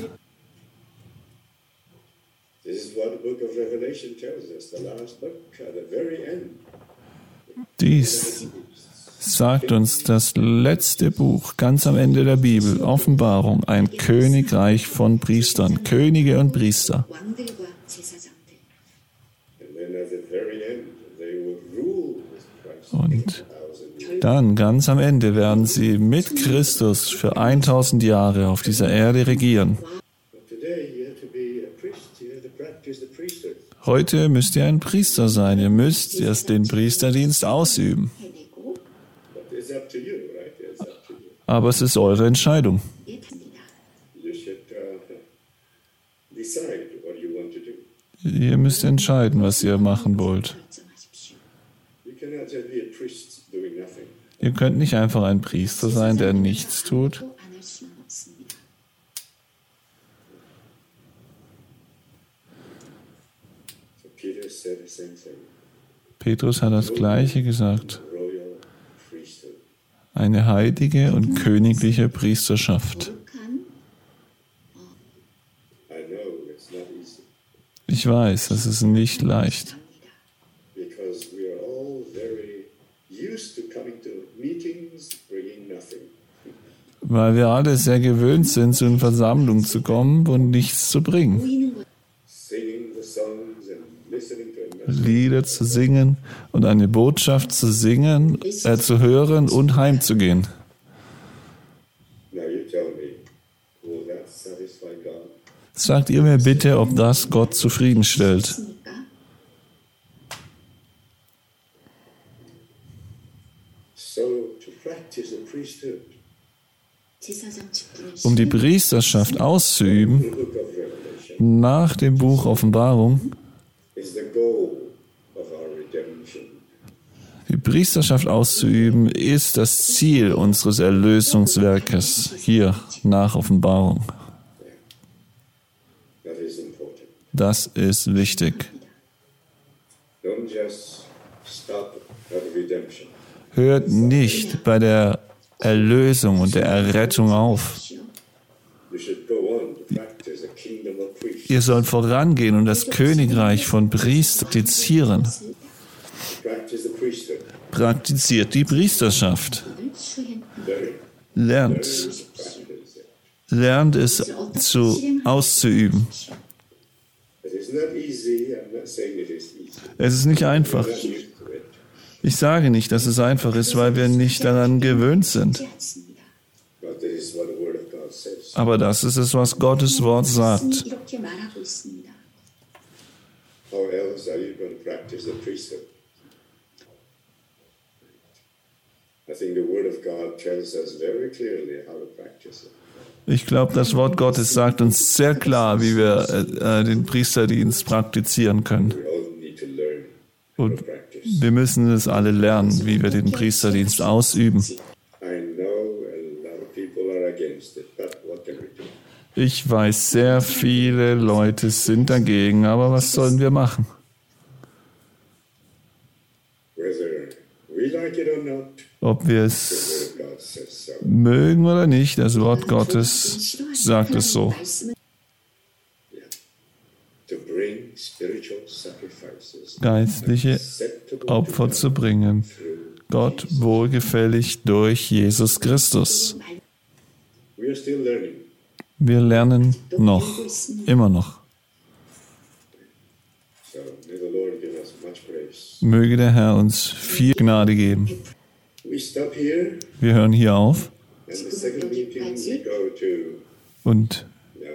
B: This is what the book of Revelation tells us, the last book, at the very end.
A: Dies sagt uns das letzte Buch ganz am Ende der Bibel, Offenbarung, ein Königreich von Priestern, Könige und Priester.
C: 왕들과 제사장들.
B: And then at the very end, they will rule with Christ
A: Und
B: 1,000 years.
A: dann, ganz am Ende, werden sie mit Christus für 1000 Jahre auf dieser Erde regieren.
B: But today, you have to be a priest. You have to practice the priesthood.
A: Heute müsst ihr ein Priester sein. Ihr müsst erst den Priesterdienst ausüben.
C: 해내고
B: But it's up to you, right? It's up to you.
A: Aber es ist eure Entscheidung.
C: 예답니다.
B: You should decide what you want to do.
A: Ihr müsst entscheiden, was ihr machen wollt.
C: 결정하십시오.
B: You cannot just be a priest doing nothing.
A: Ihr könnt nicht einfach ein Priester sein, der nichts tut.
C: 아무것도 안할 수는 없습니다.
B: So Peter said the same thing.
A: Petrus hat das Gleiche gesagt.
B: Royal priesthood.
A: Eine heilige und königliche Priesterschaft.
C: 거룩한
B: I know it's not easy
A: Ich weiß, es ist nicht leicht,
C: 겁니다.
B: because we are all very used to coming to meetings bringing nothing.
A: weil wir alle sehr gewöhnt sind, zu den Versammlungen zu kommen und nichts zu bringen.
C: 보이는 것
B: Singing the songs and listening to a message.
A: Lieder zu singen und eine Botschaft zu singen, zu hören und heimzugehen.
B: Now you tell me, will that satisfy God?
A: Sagt ihr mir bitte, ob das Gott zufriedenstellt.
C: 있습니까?
B: So to practice the priesthood,
C: 제사장 직분을
A: Um die Priesterschaft auszuüben,
B: the book of Revelation
A: nach dem Buch Offenbarung,
B: is the goal of our redemption.
A: die Priesterschaft auszuüben, ist das Ziel unseres Erlösungswerkes hier nach Offenbarung.
B: That is important.
A: Das ist wichtig.
B: Don't just stop at redemption.
A: Hört nicht bei der Erlösung und der Errettung auf.
B: You should go on to practice a kingdom of priests.
A: Ihr sollt vorangehen und das Königreich von Priestern praktizieren.
B: Practice the priesthood.
A: Praktiziert die Priesterschaft. Lernt es auszuüben.
B: It is not easy. I'm not saying it is easy.
A: Es ist nicht einfach.
B: Not used to it.
A: Ich sage nicht, dass es einfach ist, weil wir nicht daran gewöhnt sind.
B: But this is what the Word of God says.
A: Aber das ist es, was Gottes Wort sagt.
C: 이렇게 말하고 있습니다.
B: How else are you going to practice the priesthood? I think the Word of God tells us very clearly how to practice it.
A: Ich glaube, das Wort Gottes sagt uns sehr klar, wie wir den Priesterdienst praktizieren können.
B: We all need to learn how
A: Und
B: to practice.
A: wir müssen es alle lernen, wie wir den Priesterdienst ausüben.
B: I know a lot of people are against it, but what can we do?
A: Ich weiß, sehr viele Leute sind dagegen, aber was sollen wir machen?
B: Whether we like it or not,
A: Ob wir
B: the
A: es
B: Word of God says so.
A: mögen oder nicht, das Wort Gottes sagt es so.
B: To bring spiritual sacrifices,
A: Geistliche
B: acceptable
A: Opfer zu bringen, Gott wohlgefällig durch Jesus Christus.
B: We are still learning.
A: Wir lernen noch, immer noch.
B: So may the Lord give us much grace.
A: Möge der Herr uns viel Gnade geben.
B: We stop here,
A: Wir hören hier auf
B: and the second meeting we go to
A: und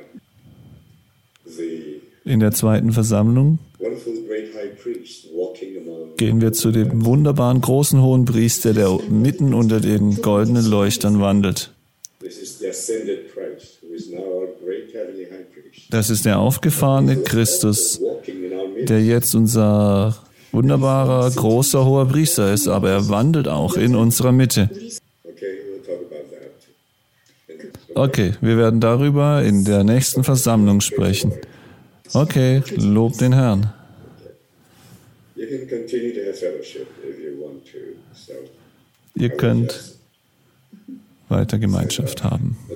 B: the
A: in der zweiten Versammlung
B: wonderful great high priest walking among.
A: gehen wir zu dem wunderbaren großen hohen Priester, der mitten unter den goldenen Leuchtern wandelt.
B: This is the ascended Christ, who is now our great heavenly high priest.
A: Das ist der aufgefahrene Christus,
B: Walking in our midst.
A: der jetzt unser wunderbarer, großer, hoher Priester ist, aber er wandelt auch in unserer Mitte.
B: Okay, we'll talk about that.
A: Okay, wir werden darüber in der nächsten Versammlung sprechen. Okay, lob den Herrn.
B: You can continue to have fellowship if you want to. So
A: Ihr könnt weiter Gemeinschaft haben.